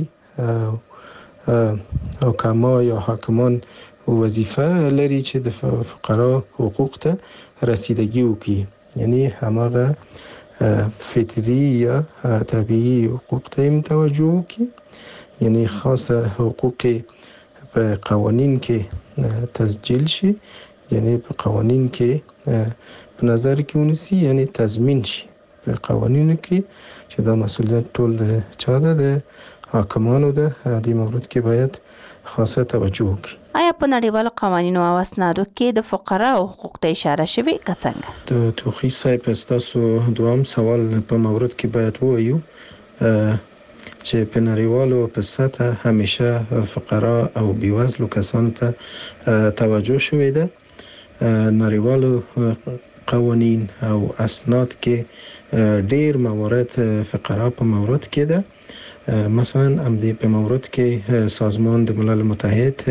او کما یا حاکمان وظیفه لري چې د فقرا حقوق ته رسیدگی وکړي. یعنی هماغه فطری یا طبیعی حقوق ته توجه وکړي. یعنی خاصه حقوق په قوانین کې تسجیل شي، یعنی په قوانین کې په نظر کې ونیسي، یعنی تضمین شي په قوانینو کې چې دا مسؤلیت ټول د چا ده، د حاکمانو ده. دې مورد کې باید خاصه توجه وکړي. آیا په نړیوالو قوانینو او اسنادو کې د فقراو حقوق ته اشاره شوې که څنګه؟ د توخی صاحب تاسو دوام سوال په مورد کې باید وایو چې په نړیوالو په سطح همیشه فقرا او بیوزلو کسانو ته توجه شوې ده. نړیوالو قوانین او اسناد کې ډیر موارد فقرا په مورد کې ده. مثلا امدی په مورد کې سازمان د ملل متحد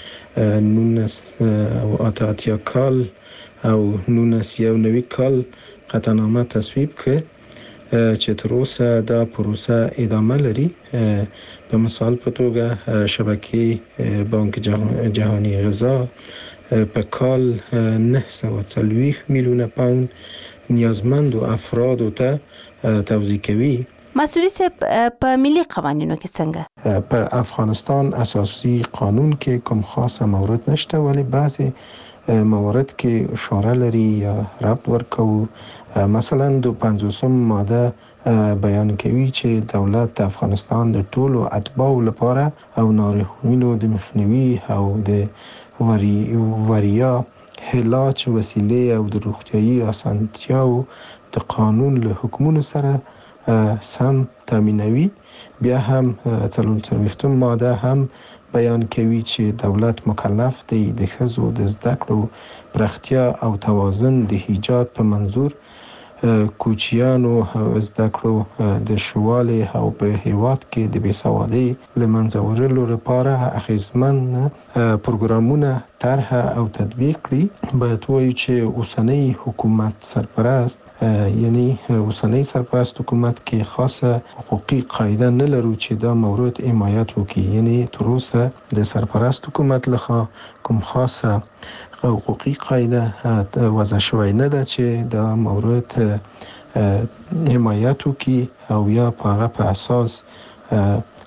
1988 کال او 1990 کال قطعنامه تصویب کړ چې تر اوسه دا پروسه ادامه لري. په مثال په توګه شبکې بانک جهانی غذا په کال 940 میلیون پوند نیازمند افراد ته توزیع کوي. مسعودي صاحب په ملي قوانینو کې څنګه؟ په افغانستان اساسي قانون کې کوم خاصه مورد نشته، ولی بعضی موارد کې اشاره لري یا ربط ورکوي. مثلا د 50 ماده بیان کوي چې دولت د افغانستان د ټولو اتباعو لپاره او ناروغانو د مخنیوي او د وریا علاج وسیله او د روغتیايي اسانتیاو د قانون له حکمونو سره سم تامینوي. بیا هم 43 ماده هم بیان کوي چې دولت مکلف دی د ښځو د زده کړو پراختیا او توازن د ایجاد په منظور کوچیانو زده کړو د شواله او په هیواد کې د بیسوادي لمنځه وړلو لپاره اخیزمن پروګرامونه طرح او تطبیق کړي. باید وایو چې اوسنی حکومت سرپرست یعنی اوسنی سرپرست حکومت کې خاصه حقوقي قاعده نه لرو چې دا مورد حمایت وکړي. یعنی تر اوسه د سرپرست حکومت لخوا کوم خاصه حقوقي قاعده وضع شوی نه ده چې دا مورد حمایت وکړي او یا په هغه په اساس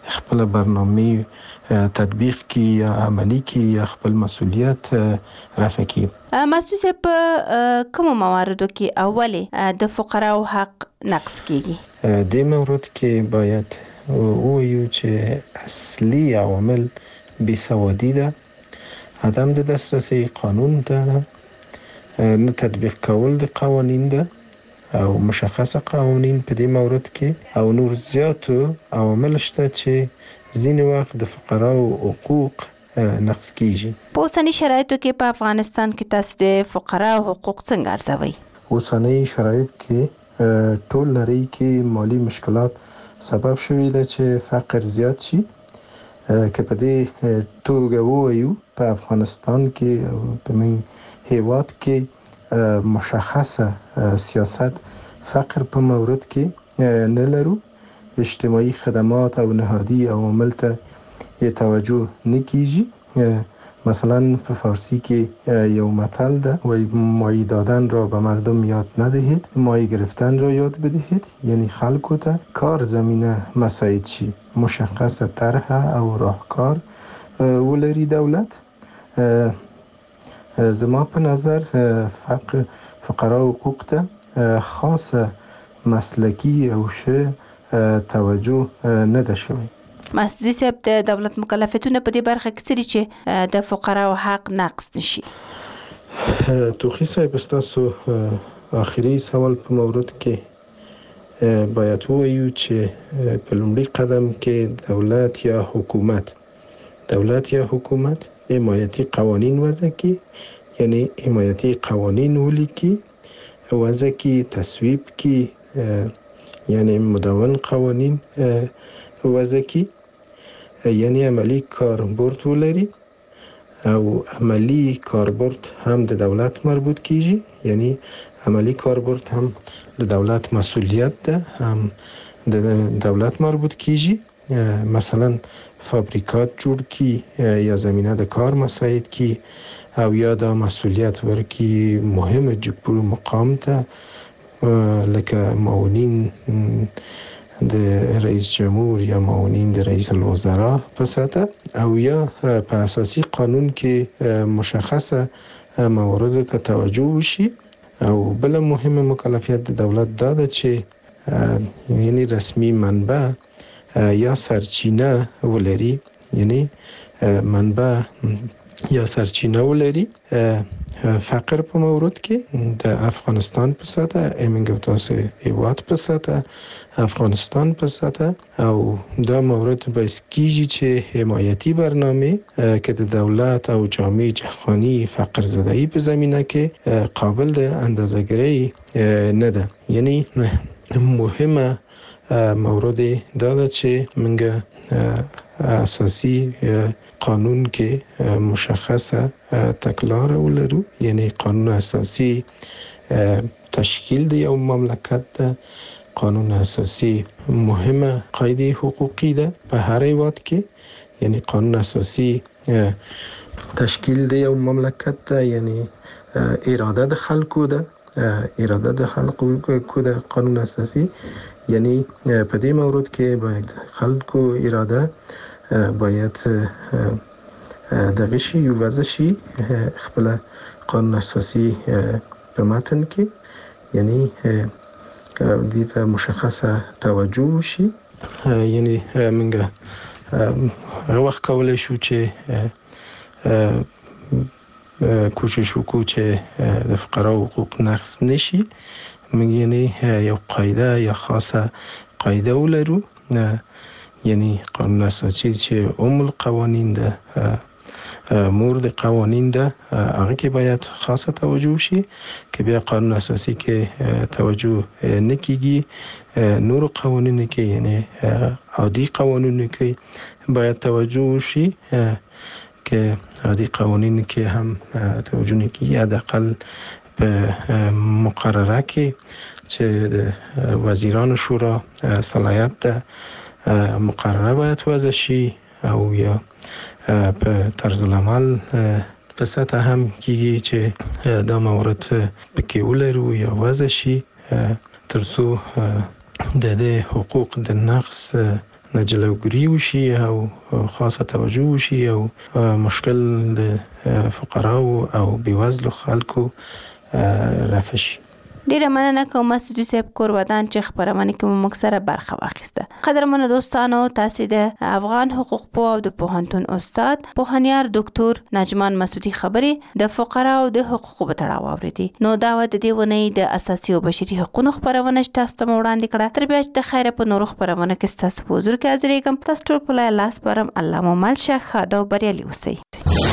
خپل برنامه تطبیق کی یا عملی کی یا خپل مسؤلیت رفع کی. مسعود صاحب کوم مواردو کې اوله د فقراو حق نقص کیږي؟ د مورد کې باید وایو چې اصلي عوامل بیسوادی ده، عدم د دسترسی قانون ده، نه تطبیق کول د قوانین ده او مشخصه قوانین په دې مورد کې او نور زیاتو عوامل شته چې ځینې وخت د فقراو حقوق نقص کیږي. په اوسنی شرایطو کې په افغانستان کې تاسو د فقراو حقوق څنګه ارزوئ؟ اوسنی شرایط کې ټول نړۍ کې مالی مشکلات سبب شوی ده چې فقر زیات شي. که په دې توګه ووایو په افغانستان کې او په من هیواد کې مشخصه سیاست فقر په مورد کې نه لرو. اجتماعي خدمات او نهادی عوامل ته توجه نه کیږي. مثلا په فارسی کې یو متل ده وای مای دادن را به مردم یاد ندهید، مای گرفتن را یاد بدهید. یعنی خلکو ته کار زمینه مساعد شي، مشخص طرح او راهکار ولري دولت. زما په نظر فقرا حقوق ته خاصه مسلکی او شه توجه نه ده شوی. مسعود صاحب د دولت مکلفیتونه په دې برخه کې څه چې د فقراو حق نقص نشي؟ توخی صاحب تاسو آخري سوال په مورد کې باید وایو چې په لومړي قدم کې دولت یا حکومت حمایتي قوانین وضع کی، یعنی حمایتي قوانین ولیکي، وضع کی، تصویب کی، یعنی مدون قوانین وضع کی، یعنی عملی کاربرد ولري او عملی کاربرد هم د دولت مربوط کیږي. یعنی عملی کاربرد هم د دولت مسئولیت ده، هم د دولت مربوط کیږي. مثلا فابریکات جوړ کی یا زمینه د کار مساعد کی او یا د مسئولیت ورکی مهم جبور مقام ته لکه معاونین د رئیس جمهور یا معاونین د رئیس الوزرا په سطح او یا په اساسي قانون کې مشخصه موارد ته توجه وشي. او بل مهمه مکلفیت د دولت دا ده چې یعنی رسمي منبع یا سرچینه ولري، یعنی منبع یا سرچینه ولري. فقر په مورد کې د افغانستان په سطح امنګ تاسو هیواد په سطح افغانستان په سطح او دا مورد باعث کیږي چې حمایتي برنامه که د دولت او جامعه جهانی فقر زدایی په زمینه کې قابل د اندازه‌گیری نه ده. یعنی مهمه مورد دا ده چې منګه اساسی قانون کې مشخصه تکلار ولرو. یعنی قانون اساسی تشکیل د یو مملکت ده، قانون اساسی مهمه قاعده حقوقی ده په هر هیواد کې. یعنی قانون اساسی تشکیل د یو مملکت ده، یعنی اراده د خلکو ده، اراده د خلکو ده قانون اساسی. یعنی په دې مورد کې باید خلکو اراده باید دغه شی وضع شي خپل قانون اساسی په متن کې. یعنی دې ته مشخصه توجه وشي. یعنی موږ وخت کولای شو چې کوشش وکړو چې د فقراو حقوق نقص نشي. موږ یعنی یو قاعده یا خاصه قاعده ولرو، یعنی قانون اساسی چې القوانین ده، مور د قوانین ده، هغه کې باید خاصه توجه وشي. که بیا قانون اساسی کې توجه نه کیږي، نور قوانینو کې یعنی عادي قوانینو کې باید توجه وشي. که عادي قوانینو کې هم توجه نه کیږي، حداقل په مقرره کې چې د وزیران شورا صلاحیت ده مقرره باید وضع شي او یا په طرز العمل په سطح هم کیږي چې دا موارد پکې ولرو یا وضع شي ترڅو د حقوق د نقص نه جلوګیری وشي او خاصه توجه وشي او مشکل د فقراو او بېوزلو خلکو رفع شي. ډیره مننه کوم مسعود صاحب کور ودان چې خبرونه کې موږ سره برخه واخیسته. قدرمنو دوستانو، تاسو د افغان حقوق پوه او د پوهنتون استاد پوهنیار ډاکټر نجمان مسعودي خبرې د فقراو د حقوقو په تړاو اوریدي. نو دا و د دې ونې د اساسي او بشري حقوقو خبرونه تاسو ته وړاندې کړه. تر بیا چې د خیره په نورو خبرونه کې تاسو په حضور کې حاضرېږم. تاسو ټول په الله سپارم. الله مو مل شه، خاده او بریالي اوسئ.